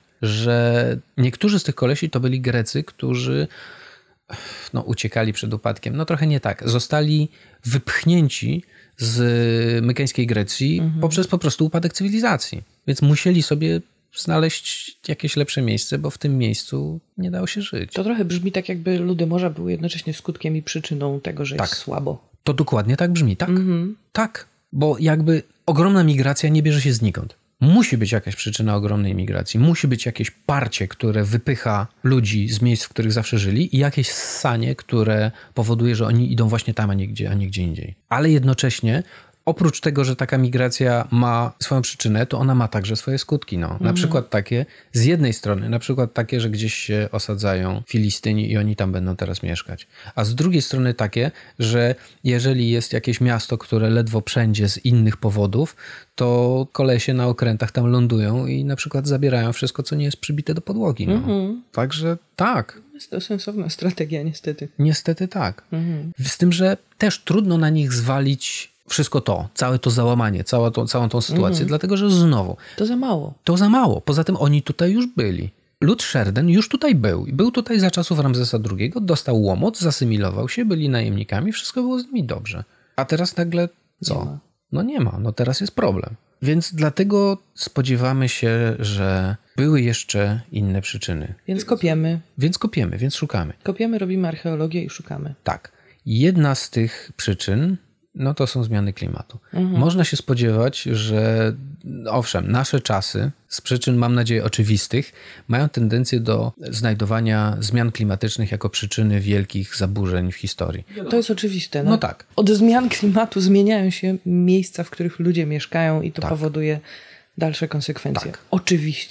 że niektórzy z tych kolesi to byli Grecy, którzy no, uciekali przed upadkiem. No trochę nie tak. Zostali wypchnięci z mykeńskiej Grecji Mhm. poprzez po prostu upadek cywilizacji. Więc musieli sobie znaleźć jakieś lepsze miejsce, bo w tym miejscu nie dało się żyć. To trochę brzmi tak, jakby ludy morza były jednocześnie skutkiem i przyczyną tego, że Tak. jest słabo. To dokładnie tak brzmi, tak? Mhm. Tak, bo jakby ogromna migracja nie bierze się znikąd. Musi być jakaś przyczyna ogromnej migracji. Musi być jakieś parcie, które wypycha ludzi z miejsc, w których zawsze żyli i jakieś ssanie, które powoduje, że oni idą właśnie tam, a nie gdzie, a nie gdzie indziej. Ale jednocześnie oprócz tego, że taka migracja ma swoją przyczynę, to ona ma także swoje skutki. No. Na przykład takie, z jednej strony, na przykład takie, że gdzieś się osadzają Filistyni i oni tam będą teraz mieszkać. A z drugiej strony takie, że jeżeli jest jakieś miasto, które ledwo przędzie z innych powodów, to kolesie na okrętach tam lądują i na przykład zabierają wszystko, co nie jest przybite do podłogi. No. Mhm. Także tak. Jest to sensowna strategia, niestety. Niestety tak. Mhm. Z tym, że też trudno na nich zwalić wszystko to, całe to załamanie, całą tą, całą tą sytuację, Mhm. dlatego że znowu, To za mało. to za mało. Poza tym oni tutaj już byli. Lud Sherden już tutaj był. Był tutaj za czasów Ramzesa drugiego, dostał łomot, zasymilował się, byli najemnikami, wszystko było z nimi dobrze. A teraz nagle co? Nie ma. No nie ma, no teraz jest problem. Więc dlatego spodziewamy się, że były jeszcze inne przyczyny. Więc kopiemy. Więc kopiemy, więc szukamy. Kopiemy, robimy archeologię i szukamy. Tak. Jedna z tych przyczyn, no to są zmiany klimatu. Mhm. Można się spodziewać, że owszem, nasze czasy z przyczyn, mam nadzieję, oczywistych, mają tendencję do znajdowania zmian klimatycznych jako przyczyny wielkich zaburzeń w historii. To jest oczywiste. No tak. Od zmian klimatu zmieniają się miejsca, w których ludzie mieszkają i to Tak. powoduje dalsze konsekwencje. Tak. Oczywiście. Tak.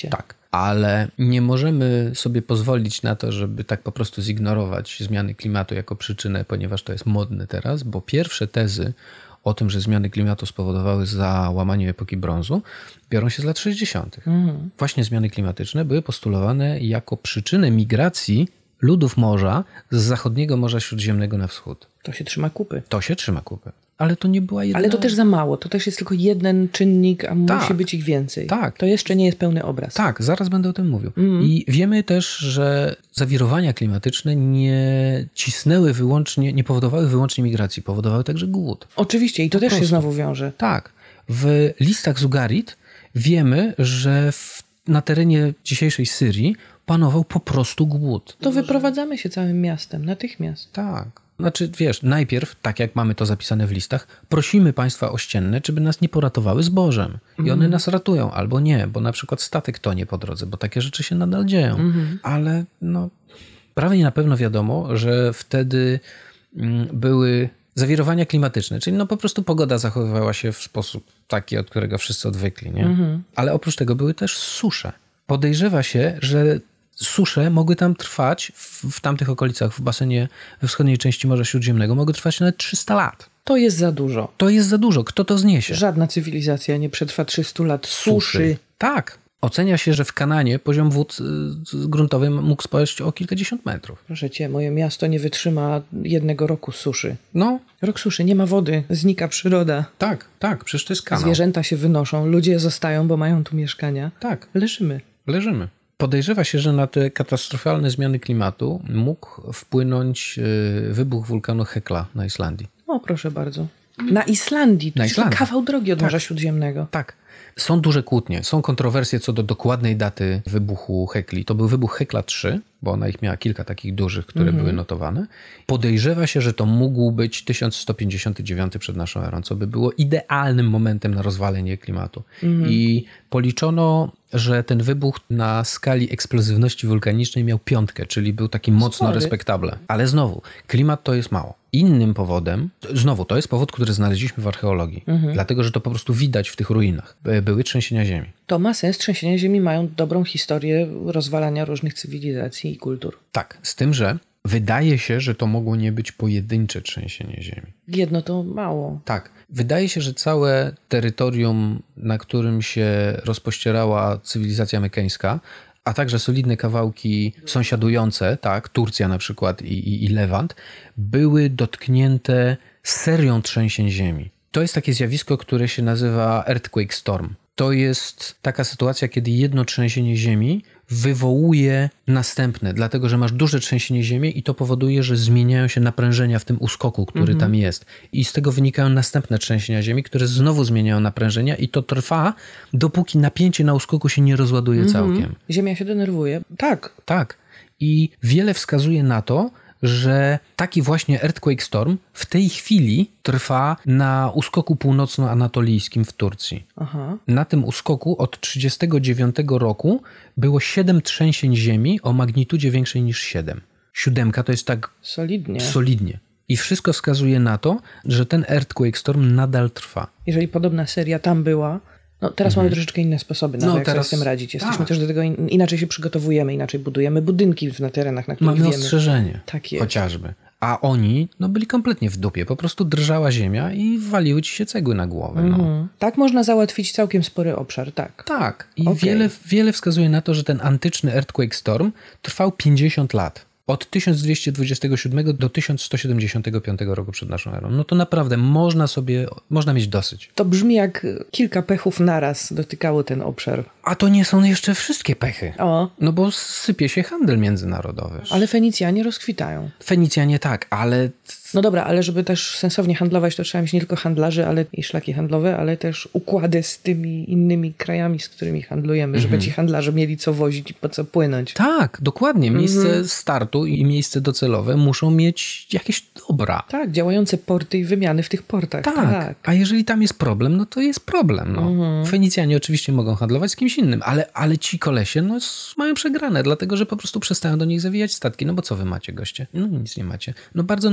ale nie możemy sobie pozwolić na to, żeby tak po prostu zignorować zmiany klimatu jako przyczynę, ponieważ to jest modne teraz, bo pierwsze tezy o tym, że zmiany klimatu spowodowały załamanie epoki brązu, biorą się z lat sześćdziesiątych. Mhm. Właśnie zmiany klimatyczne były postulowane jako przyczynę migracji ludów morza z zachodniego Morza Śródziemnego na wschód. To się trzyma kupy. To się trzyma kupy. Ale to nie była jedna... Ale to też za mało. To też jest tylko jeden czynnik, a tak, musi być ich więcej. Tak. To jeszcze nie jest pełny obraz. Tak, zaraz będę o tym mówił. Mm. I wiemy też, że zawirowania klimatyczne nie cisnęły wyłącznie, nie powodowały wyłącznie migracji, powodowały także głód. Oczywiście i to po też prostu. się znowu wiąże. Tak. W listach z Ugarit wiemy, że w, na terenie dzisiejszej Syrii panował po prostu głód. To wyprowadzamy się całym miastem, natychmiast. Tak. Znaczy, wiesz, najpierw, tak jak mamy to zapisane w listach, prosimy państwa ościenne, żeby nas nie poratowały zbożem. I one mm. nas ratują, albo nie, bo na przykład statek tonie po drodze, bo takie rzeczy się nadal dzieją. Mm. Ale no, prawie na pewno wiadomo, że wtedy mm, były zawirowania klimatyczne, czyli no po prostu pogoda zachowywała się w sposób taki, od którego wszyscy odwykli, nie? Mm. Ale oprócz tego były też susze. Podejrzewa się, że susze mogły tam trwać w, w tamtych okolicach, w basenie we wschodniej części Morza Śródziemnego, mogły trwać nawet trzysta lat. To jest za dużo. To jest za dużo. Kto to zniesie? Żadna cywilizacja nie przetrwa trzystu lat suszy. suszy. Tak. Ocenia się, że w Kananie poziom wód gruntowy mógł spaść o kilkadziesiąt metrów. Proszę cię, moje miasto nie wytrzyma jednego roku suszy. No. Rok suszy, nie ma wody, znika przyroda. Tak, tak, przecież to jest kanał. Zwierzęta się wynoszą, ludzie zostają, bo mają tu mieszkania. Tak. Leżymy. Leżymy. Podejrzewa się, że na te katastrofalne zmiany klimatu mógł wpłynąć wybuch wulkanu Hekla na Islandii. O, proszę bardzo. Na Islandii. To na jest Islandii. kawał drogi od tak. Morza Śródziemnego. Tak. Są duże kłótnie, są kontrowersje co do dokładnej daty wybuchu Hekli. To był wybuch Hekla trzy, bo ona ich miała kilka takich dużych, które mm-hmm. były notowane. Podejrzewa się, że to mógł być tysiąc sto pięćdziesiąty dziewiąty przed naszą erą, co by było idealnym momentem na rozwalenie klimatu. Mm-hmm. I policzono, że ten wybuch na skali eksplozywności wulkanicznej miał piątkę, czyli był taki mocno Spory. respektable. Ale znowu, klimat to jest mało. Innym powodem, znowu to jest powód, który znaleźliśmy w archeologii, mhm. dlatego, że to po prostu widać w tych ruinach. Były trzęsienia ziemi. To ma sens. Trzęsienia ziemi mają dobrą historię rozwalania różnych cywilizacji i kultur. Tak, z tym, że wydaje się, że to mogło nie być pojedyncze trzęsienie ziemi. Jedno to mało. Tak. Wydaje się, że całe terytorium, na którym się rozpościerała cywilizacja mykeńska, a także solidne kawałki sąsiadujące, tak, Turcja na przykład i, i, i Lewant, były dotknięte serią trzęsień ziemi. To jest takie zjawisko, które się nazywa earthquake storm. To jest taka sytuacja, kiedy jedno trzęsienie ziemi wywołuje następne, dlatego że masz duże trzęsienie ziemi i to powoduje, że zmieniają się naprężenia w tym uskoku, który mhm. tam jest. I z tego wynikają następne trzęsienia ziemi, które znowu zmieniają naprężenia i to trwa, dopóki napięcie na uskoku się nie rozładuje mhm. całkiem. Ziemia się denerwuje. Tak. Tak. I wiele wskazuje na to, że taki właśnie earthquake storm w tej chwili trwa na uskoku północnoanatolijskim w Turcji. Aha. Na tym uskoku od trzydziestego dziewiątego roku było siedem trzęsień ziemi o magnitudzie większej niż siedem. Siódemka to jest tak solidnie. solidnie. I wszystko wskazuje na to, że ten earthquake storm nadal trwa. Jeżeli podobna seria tam była, no teraz mhm. mamy troszeczkę inne sposoby na to, no, jak teraz... sobie z tym radzić. Jesteśmy tak. też do tego, in, inaczej się przygotowujemy, inaczej budujemy budynki na terenach, na których mamy wiemy. ostrzeżenie, tak jest. Chociażby. A oni no, byli kompletnie w dupie. Po prostu drżała ziemia i waliły ci się cegły na głowę. No. Mhm. Tak można załatwić całkiem spory obszar, tak. Tak. I okay. wiele, wiele wskazuje na to, że ten antyczny earthquake storm trwał pięćdziesiąt lat. Od tysiąc dwieście dwudziestego siódmego do tysiąc sto siedemdziesiątego piątego roku przed naszą erą. No to naprawdę można sobie, można mieć dosyć. To brzmi jak kilka pechów naraz dotykało ten obszar. A to nie są jeszcze wszystkie pechy. O. No bo sypie się handel międzynarodowy. Ale Fenicjanie rozkwitają. Fenicjanie tak, ale... No dobra, ale żeby też sensownie handlować, to trzeba mieć nie tylko handlarzy, ale i szlaki handlowe, ale też układy z tymi innymi krajami, z którymi handlujemy, mhm. żeby ci handlarze mieli co wozić i po co płynąć. Tak, dokładnie. Miejsce mhm. startu i miejsce docelowe muszą mieć jakieś dobra. Tak, działające porty i wymiany w tych portach. Tak, tak. A jeżeli tam jest problem, no to jest problem. No. Mhm. Fenicjanie oczywiście mogą handlować z kimś innym, ale, ale ci kolesie no, mają przegrane, dlatego że po prostu przestają do nich zawijać statki. No bo co wy macie, goście? No nic nie macie. No bardzo nam przykro,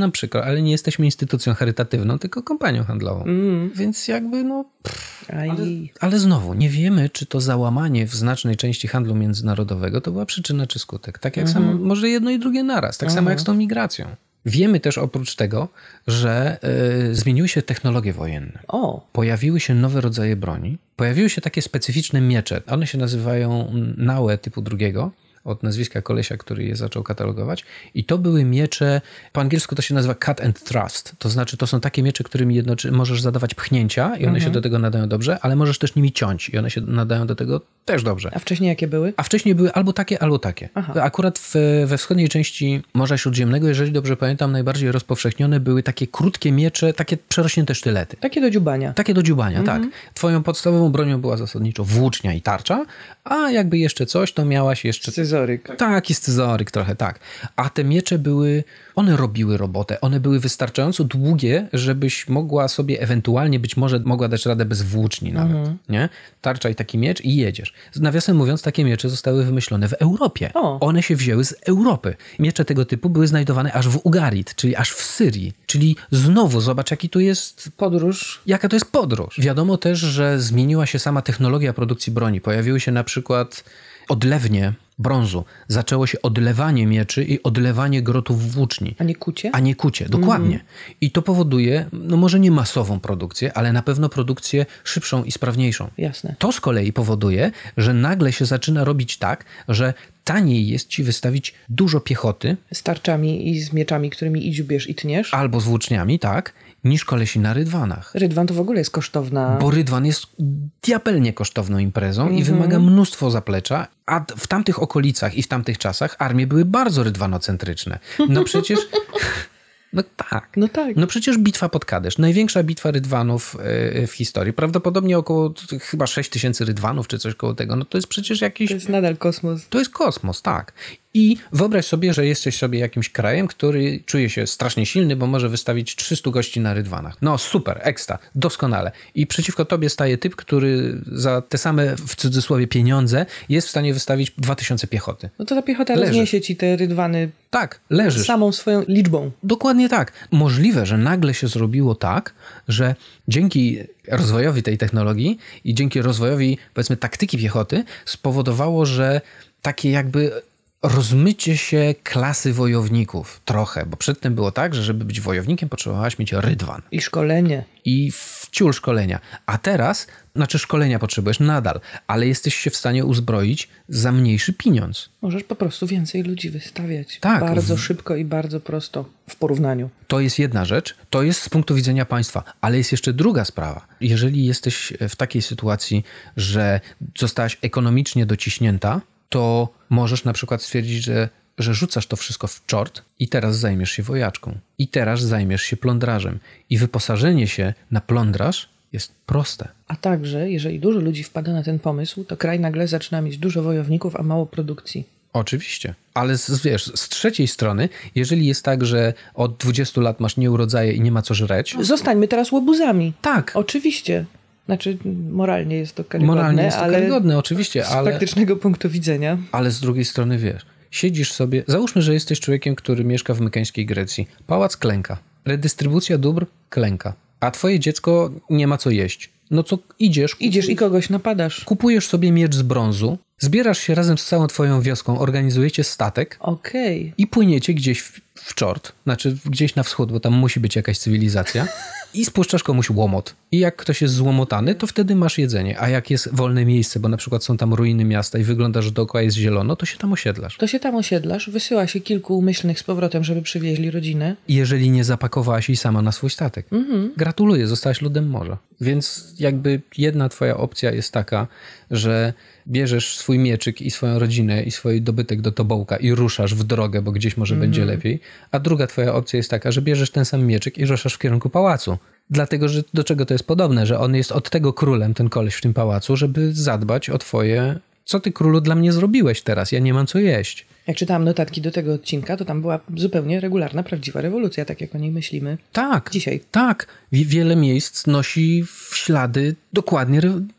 ale nie jesteśmy instytucją charytatywną, tylko kompanią handlową. Mm. Więc jakby no... Pff, Aj. ale, ale znowu, nie wiemy, czy to załamanie w znacznej części handlu międzynarodowego to była przyczyna czy skutek. Tak jak Mhm. samo, może jedno i drugie naraz, tak samo Mhm. jak z tą migracją. Wiemy też oprócz tego, że y, zmieniły się technologie wojenne. O, Pojawiły się nowe rodzaje broni. Pojawiły się takie specyficzne miecze. One się nazywają Naue typu drugiego, od nazwiska kolesia, który je zaczął katalogować. I to były miecze, po angielsku to się nazywa cut and thrust. To znaczy to są takie miecze, którymi jednoczy możesz zadawać pchnięcia i one Mhm. się do tego nadają dobrze, ale możesz też nimi ciąć i one się nadają do tego też dobrze. a wcześniej jakie były? A wcześniej były albo takie, albo takie. Aha. Akurat w, we wschodniej części Morza Śródziemnego, jeżeli dobrze pamiętam, najbardziej rozpowszechnione były takie krótkie miecze, takie przerośnięte sztylety. Takie do dziubania. Takie do dziubania, Mhm. tak. Twoją podstawową bronią była zasadniczo włócznia i tarcza, a jakby jeszcze coś, to miałaś jeszcze... Scyzoryk. Taki scyzoryk trochę, tak. A te miecze były, one robiły robotę. One były wystarczająco długie, żebyś mogła sobie ewentualnie, być może mogła dać radę bez włóczni nawet, Mhm. nie? Tarcza i taki miecz i jedziesz. Nawiasem mówiąc, takie miecze zostały wymyślone w Europie. O. One się wzięły z Europy. Miecze tego typu były znajdowane aż w Ugarit, czyli aż w Syrii. Czyli znowu, zobacz, jaki tu jest... Podróż. Jaka to jest podróż? Wiadomo też, że zmieniła się sama technologia produkcji broni. Pojawiły się na przykład odlewnie brązu. Zaczęło się odlewanie mieczy i odlewanie grotów włóczni. A nie kucie? A nie kucie, dokładnie. Mhm. I to powoduje, no może nie masową produkcję, ale na pewno produkcję szybszą i sprawniejszą. Jasne. To z kolei powoduje, że nagle się zaczyna robić tak, że taniej jest ci wystawić dużo piechoty, Z tarczami i z mieczami, którymi i dziubiesz i tniesz. albo z włóczniami, tak, niż kolesi na rydwanach. Rydwan to w ogóle jest kosztowna. Bo rydwan jest diabelnie kosztowną imprezą i Mhm. wymaga mnóstwo zaplecza, a w tamtych okolicach i w tamtych czasach armie były bardzo rydwanocentryczne. No przecież... No tak. No tak. No przecież bitwa pod Kadesz, największa bitwa rydwanów yy, w historii. Prawdopodobnie około t- chyba sześć tysięcy rydwanów, czy coś koło tego. No to jest przecież jakiś... To jest nadal kosmos. To jest kosmos, tak. I wyobraź sobie, że jesteś sobie jakimś krajem, który czuje się strasznie silny, bo może wystawić trzystu gości na rydwanach. No super, ekstra, doskonale. I przeciwko tobie staje typ, który za te same, w cudzysłowie, pieniądze jest w stanie wystawić dwa tysiące piechoty. No to ta piechota Leżysz. rozniesie ci te rydwany Tak, leżysz. samą swoją liczbą. Dokładnie tak. Możliwe, że nagle się zrobiło tak, że dzięki rozwojowi tej technologii i dzięki rozwojowi, powiedzmy, taktyki piechoty spowodowało, że takie jakby rozmycie się klasy wojowników trochę, bo przedtem było tak, że żeby być wojownikiem potrzebowałaś mieć rydwan I szkolenie. i wciół szkolenia. A teraz, znaczy szkolenia potrzebujesz nadal, ale jesteś się w stanie uzbroić za mniejszy pieniądz. Możesz po prostu więcej ludzi wystawiać. Tak. Bardzo W- szybko i bardzo prosto w porównaniu. To jest jedna rzecz, to jest z punktu widzenia państwa, ale jest jeszcze druga sprawa. Jeżeli jesteś w takiej sytuacji, że zostałaś ekonomicznie dociśnięta, to możesz na przykład stwierdzić, że, że rzucasz to wszystko w czort i teraz zajmiesz się wojaczką. I teraz zajmiesz się plądrażem. I wyposażenie się na plądraż jest proste. A także, jeżeli dużo ludzi wpada na ten pomysł, to kraj nagle zaczyna mieć dużo wojowników, a mało produkcji. Oczywiście, ale z, wiesz, z trzeciej strony, jeżeli jest tak, że od dwudziestu lat masz nieurodzaje i nie ma co żreć, Zostańmy teraz łobuzami. tak, Oczywiście. Znaczy, moralnie jest to karygodne, moralnie jest to ale karygodne, oczywiście, z ale... praktycznego punktu widzenia. Ale z drugiej strony wiesz, siedzisz sobie, załóżmy, że jesteś człowiekiem, który mieszka w mykeńskiej Grecji. Pałac klęka, redystrybucja dóbr klęka, a twoje dziecko nie ma co jeść. No co idziesz, Idziesz i kogoś napadasz. kupujesz sobie miecz z brązu, zbierasz się razem z całą twoją wioską, organizujecie statek Okej. i płyniecie gdzieś w, w czort, znaczy gdzieś na wschód, bo tam musi być jakaś cywilizacja i spuszczasz komuś łomot. I jak ktoś jest złomotany, to wtedy masz jedzenie, a jak jest wolne miejsce, bo na przykład są tam ruiny miasta i wygląda, że dookoła jest zielono, to się tam osiedlasz. To się tam osiedlasz, wysyła się kilku umyślnych z powrotem, żeby przywieźli rodzinę. Jeżeli nie zapakowałaś jej sama na swój statek. Mhm. Gratuluję, zostałaś ludem morza. Więc jakby jedna twoja opcja jest taka, że bierzesz swój mieczyk i swoją rodzinę i swój dobytek do tobołka i ruszasz w drogę, bo gdzieś może będzie lepiej. A druga twoja opcja jest taka, że bierzesz ten sam mieczyk i ruszasz w kierunku pałacu. Dlatego, że do czego to jest podobne? Że on jest od tego królem, ten koleś w tym pałacu, żeby zadbać o twoje... Co ty, królu, dla mnie zrobiłeś teraz? Ja nie mam co jeść. Jak czytałam notatki do tego odcinka, to tam była zupełnie regularna, prawdziwa rewolucja, tak jak o niej myślimy Tak. dzisiaj. Tak. Wie- Wiele miejsc nosi w ślady dokładnie re-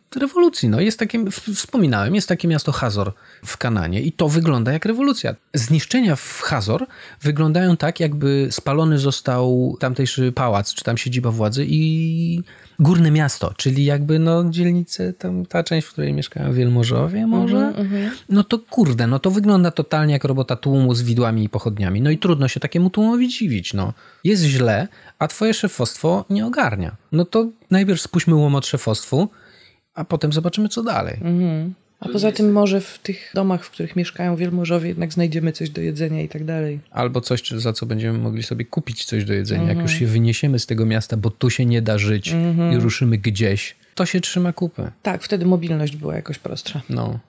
rewolucji. No, jest takie, wspominałem, jest takie miasto Hazor w Kananie i to wygląda jak rewolucja. Zniszczenia w Hazor wyglądają tak, jakby spalony został tamtejszy pałac, czy tam siedziba władzy i górne miasto, czyli jakby no dzielnice, tam ta część, w której mieszkają wielmożowie może. Mm-hmm. No to kurde, no to wygląda totalnie jak robota tłumu z widłami i pochodniami. No i trudno się takiemu tłumowi dziwić. No. Jest źle, a twoje szefostwo nie ogarnia. No to najpierw spuśćmy łomot szefostwu, a potem zobaczymy, co dalej. Mhm. A poza tym może w tych domach, w których mieszkają wielmożowie, jednak znajdziemy coś do jedzenia i tak dalej. Albo coś, za co będziemy mogli sobie kupić coś do jedzenia. Mhm. Jak już się wyniesiemy z tego miasta, bo tu się nie da żyć mhm. i ruszymy gdzieś, to się trzyma kupy. Tak, wtedy mobilność była jakoś prostsza. No.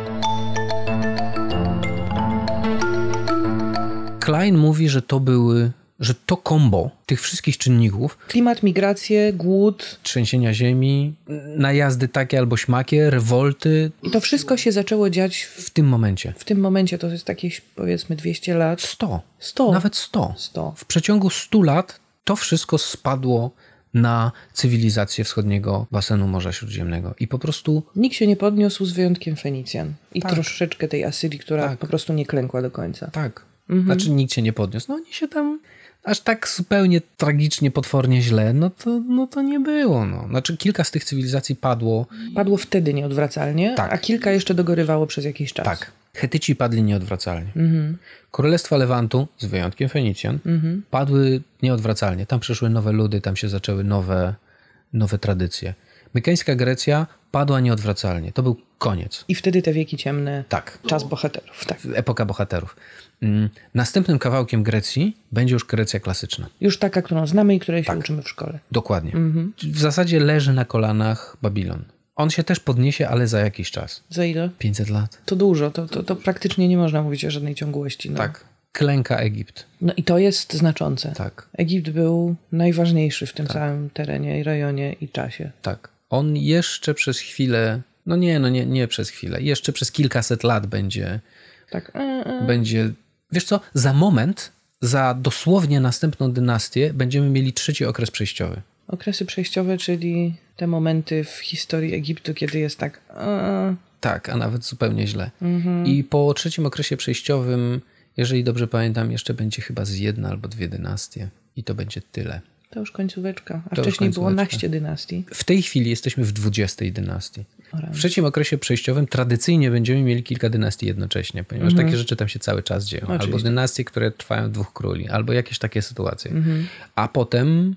Klein mówi, że to były że to kombo tych wszystkich czynników... Klimat, migracje, głód... Trzęsienia ziemi, najazdy takie albo śmakie, rewolty... I to wszystko się zaczęło dziać... W, w tym momencie. W tym momencie to jest jakieś powiedzmy dwieście lat. sto. sto. Nawet sto. sto. W przeciągu stu lat to wszystko spadło na cywilizację wschodniego basenu Morza Śródziemnego. I po prostu... Nikt się nie podniósł z wyjątkiem Fenicjan. I tak. troszeczkę tej Asyrii, która tak. po prostu nie klękła do końca. Tak. Mhm. Znaczy nikt się nie podniósł. No oni się tam... Aż tak zupełnie tragicznie, potwornie źle, no to, no to nie było. No. Znaczy kilka z tych cywilizacji padło. Padło wtedy nieodwracalnie, tak. a kilka jeszcze dogorywało przez jakiś czas. Tak. Chetyci padli nieodwracalnie. Mhm. Królestwa Lewantu, z wyjątkiem Fenicjan, mhm. padły nieodwracalnie. Tam przyszły nowe ludy, tam się zaczęły nowe, nowe tradycje. Mykeńska Grecja padła nieodwracalnie. To był koniec. I wtedy te wieki ciemne. Tak. Czas bohaterów. Tak. Epoka bohaterów. Następnym kawałkiem Grecji będzie już Grecja klasyczna. Już taka, którą znamy i której się tak. uczymy w szkole. Dokładnie. Mhm. W zasadzie leży na kolanach Babilon. On się też podniesie, ale za jakiś czas. Za ile? pięćset lat. To dużo. To, to, to praktycznie nie można mówić o żadnej ciągłości. No. Tak. Klęka Egipt. No i to jest znaczące. Tak. Egipt był najważniejszy w tym tak. całym terenie, rejonie i czasie. Tak. On jeszcze przez chwilę, no nie, no nie, nie przez chwilę, jeszcze przez kilkaset lat będzie, tak. e, e. będzie, wiesz co, za moment, za dosłownie następną dynastię będziemy mieli trzeci okres przejściowy. Okresy przejściowe, czyli te momenty w historii Egiptu, kiedy jest tak... E. Tak, a nawet zupełnie źle. Mhm. I po trzecim okresie przejściowym, jeżeli dobrze pamiętam, jeszcze będzie chyba z jedna albo dwie dynastie i to będzie tyle. To już końcóweczka. A to wcześniej było naście dynastii. W tej chwili jesteśmy w dwudziestej dynastii. W trzecim okresie przejściowym tradycyjnie będziemy mieli kilka dynastii jednocześnie, ponieważ mhm. takie rzeczy tam się cały czas dzieją. Oczywiście. Albo dynastie, które trwają dwóch króli, albo jakieś takie sytuacje. Mhm. A potem,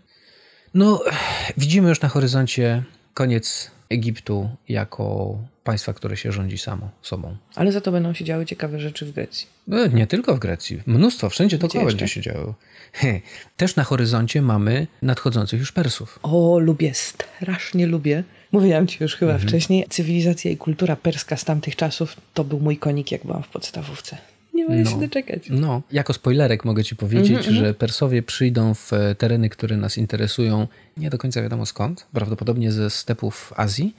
no, widzimy już na horyzoncie koniec Egiptu jako państwa, które się rządzi samo sobą. Ale za to będą się działy ciekawe rzeczy w Grecji. No, nie tylko w Grecji. Mnóstwo, wszędzie dookoła będzie się działo. He. Też na horyzoncie mamy nadchodzących już Persów. O, lubię, strasznie lubię. Mówiłam ci już chyba mhm. wcześniej. Cywilizacja i kultura perska z tamtych czasów to był mój konik, jak byłam w podstawówce. Nie mogę no, się doczekać. No, jako spoilerek mogę ci powiedzieć, mm-hmm. że Persowie przyjdą w tereny, które nas interesują, nie do końca wiadomo skąd, prawdopodobnie ze stepów Azji,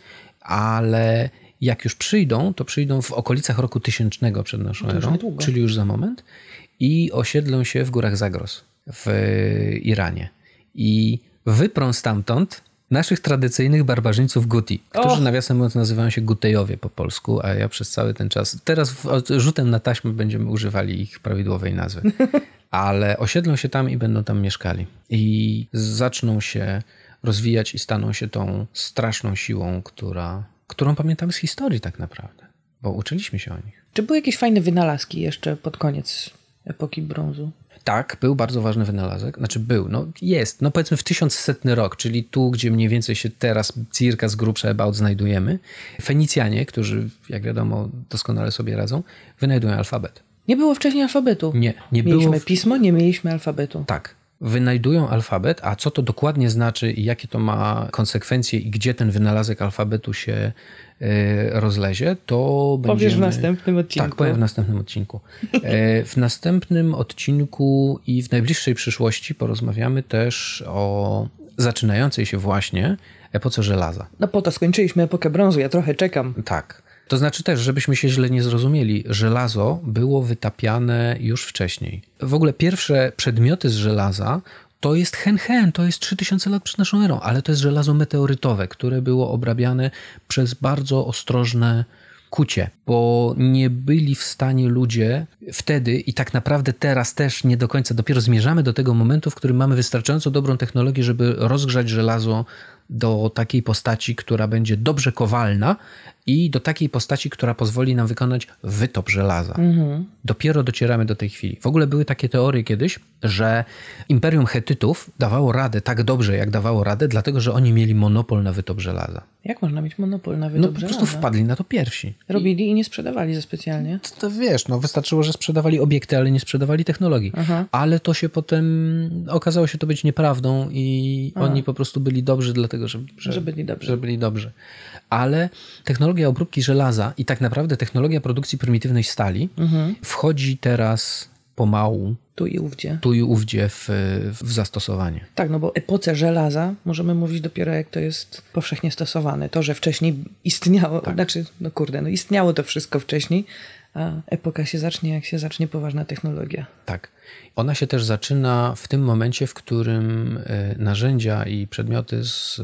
ale jak już przyjdą, to przyjdą w okolicach roku tysięcznego przed naszą erą, czyli już za moment, i osiedlą się w górach Zagros w Iranie. I wyprą stamtąd naszych tradycyjnych barbarzyńców Guti, którzy oh. nawiasem mówiąc nazywają się Gutejowie po polsku, a ja przez cały ten czas, teraz rzutem na taśmę będziemy używali ich prawidłowej nazwy, ale osiedlą się tam i będą tam mieszkali. I zaczną się rozwijać i staną się tą straszną siłą, która, którą pamiętamy z historii tak naprawdę, bo uczyliśmy się o nich. Czy były jakieś fajne wynalazki jeszcze pod koniec epoki brązu? Tak, był bardzo ważny wynalazek. Znaczy był, no jest. No powiedzmy w tysiącsetny rok, czyli tu, gdzie mniej więcej się teraz circa z grubsza about znajdujemy. Fenicjanie, którzy jak wiadomo doskonale sobie radzą, wynajdują alfabet. Nie było wcześniej alfabetu. Nie, nie było. Mieliśmy pismo, nie mieliśmy alfabetu. Tak. Wynajdują alfabet, a co to dokładnie znaczy i jakie to ma konsekwencje i gdzie ten wynalazek alfabetu się rozlezie, to będziemy... Powiesz w następnym odcinku. Tak, powiem w następnym odcinku. W następnym odcinku i w najbliższej przyszłości porozmawiamy też o zaczynającej się właśnie epoce żelaza. No po to skończyliśmy epokę brązu, ja trochę czekam. Tak. To znaczy też, żebyśmy się źle nie zrozumieli, żelazo było wytapiane już wcześniej. W ogóle pierwsze przedmioty z żelaza To jest hen hen, to jest trzy tysiące lat przed naszą erą, ale to jest żelazo meteorytowe, które było obrabiane przez bardzo ostrożne kucie, bo nie byli w stanie ludzie wtedy i tak naprawdę teraz też nie do końca, dopiero zmierzamy do tego momentu, w którym mamy wystarczająco dobrą technologię, żeby rozgrzać żelazo do takiej postaci, która będzie dobrze kowalna i do takiej postaci, która pozwoli nam wykonać wytop żelaza. Mhm. Dopiero docieramy do tej chwili. W ogóle były takie teorie kiedyś, że Imperium Chetytów dawało radę tak dobrze, jak dawało radę, dlatego, że oni mieli monopol na wytop żelaza. Jak można mieć monopol na wytop No żelaza? po prostu wpadli na to pierwsi. Robili i nie sprzedawali za specjalnie. To, to wiesz, no wystarczyło, że sprzedawali obiekty, ale nie sprzedawali technologii. Aha. Ale to się potem okazało się to być nieprawdą i A. oni po prostu byli dobrzy, dlatego że, że, że, byli dobrzy. że byli dobrzy. Ale technologia obróbki żelaza i tak naprawdę technologia produkcji prymitywnej stali mhm. wchodzi teraz pomału tu i ówdzie, tu i ówdzie w, w zastosowanie. Tak, no bo epoce żelaza możemy mówić dopiero jak to jest powszechnie stosowane. To, że wcześniej istniało, tak. znaczy, no kurde, no istniało to wszystko wcześniej, a epoka się zacznie, jak się zacznie poważna technologia. Tak. Ona się też zaczyna w tym momencie, w którym narzędzia i przedmioty z,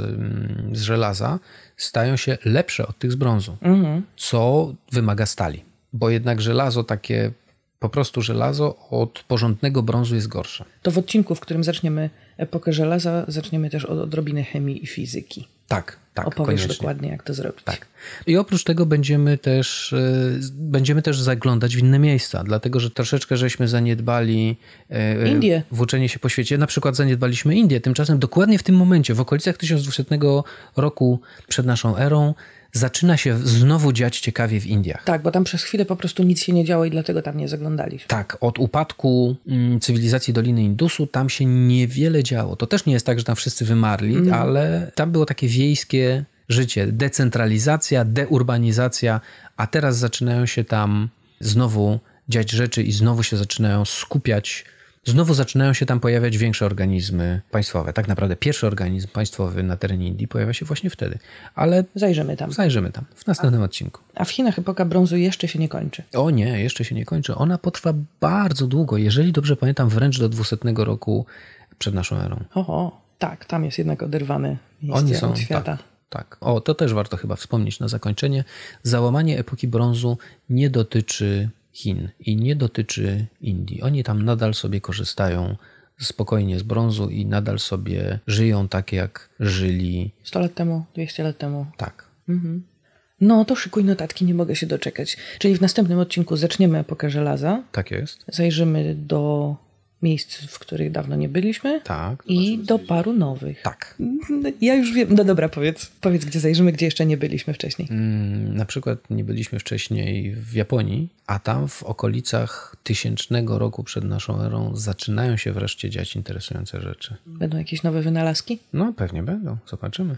z żelaza stają się lepsze od tych z brązu, mhm. co wymaga stali. Bo jednak żelazo takie, po prostu żelazo od porządnego brązu jest gorsze. To w odcinku, w którym zaczniemy epokę żelaza, zaczniemy też od odrobiny chemii i fizyki. Tak, tak. Opowiesz koniecznie. dokładnie, jak to zrobić. Tak. I oprócz tego będziemy też, będziemy też zaglądać w inne miejsca, dlatego że troszeczkę żeśmy zaniedbali Indię. włóczenie się po świecie. Na przykład zaniedbaliśmy Indię. Tymczasem dokładnie w tym momencie, w okolicach tysiąc dwiesetnego roku przed naszą erą, zaczyna się znowu dziać ciekawie w Indiach. Tak, bo tam przez chwilę po prostu nic się nie działo i dlatego tam nie zaglądaliśmy. Tak, od upadku cywilizacji Doliny Indusu tam się niewiele działo. To też nie jest tak, że tam wszyscy wymarli, mm. ale tam było takie wiejskie życie, decentralizacja, deurbanizacja, a teraz zaczynają się tam znowu dziać rzeczy i znowu się zaczynają skupiać, znowu zaczynają się tam pojawiać większe organizmy państwowe. Tak naprawdę pierwszy organizm państwowy na terenie Indii pojawia się właśnie wtedy. Ale zajrzymy tam. Zajrzymy tam w następnym a, odcinku. A w Chinach epoka brązu jeszcze się nie kończy. O nie, jeszcze się nie kończy. Ona potrwa bardzo długo. Jeżeli dobrze pamiętam, wręcz do dwusetnego roku przed naszą erą. Oho, tak, tam jest jednak oderwane miejsce Oni są, od świata. Tak. Tak. O, to też warto chyba wspomnieć na zakończenie. Załamanie epoki brązu nie dotyczy Chin i nie dotyczy Indii. Oni tam nadal sobie korzystają spokojnie z brązu i nadal sobie żyją tak, jak żyli sto lat temu, dwieście lat temu. Tak. Mhm. No to szykuj notatki, nie mogę się doczekać. Czyli w następnym odcinku zaczniemy epokę żelaza. Tak jest. Zajrzymy do miejsc, w których dawno nie byliśmy. Tak. I do paru nowych. Tak. Ja już wiem. No dobra, powiedz. Powiedz, gdzie zajrzymy, gdzie jeszcze nie byliśmy wcześniej. Mm, na przykład nie byliśmy wcześniej w Japonii, a tam w okolicach tysięcznego roku przed naszą erą zaczynają się wreszcie dziać interesujące rzeczy. Będą jakieś nowe wynalazki? No pewnie będą. Zobaczymy.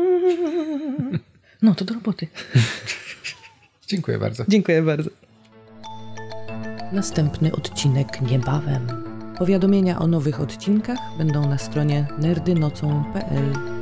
No to do roboty. Dziękuję bardzo. Dziękuję bardzo. Następny odcinek niebawem. Powiadomienia o nowych odcinkach będą na stronie nerdynocą kropka p l.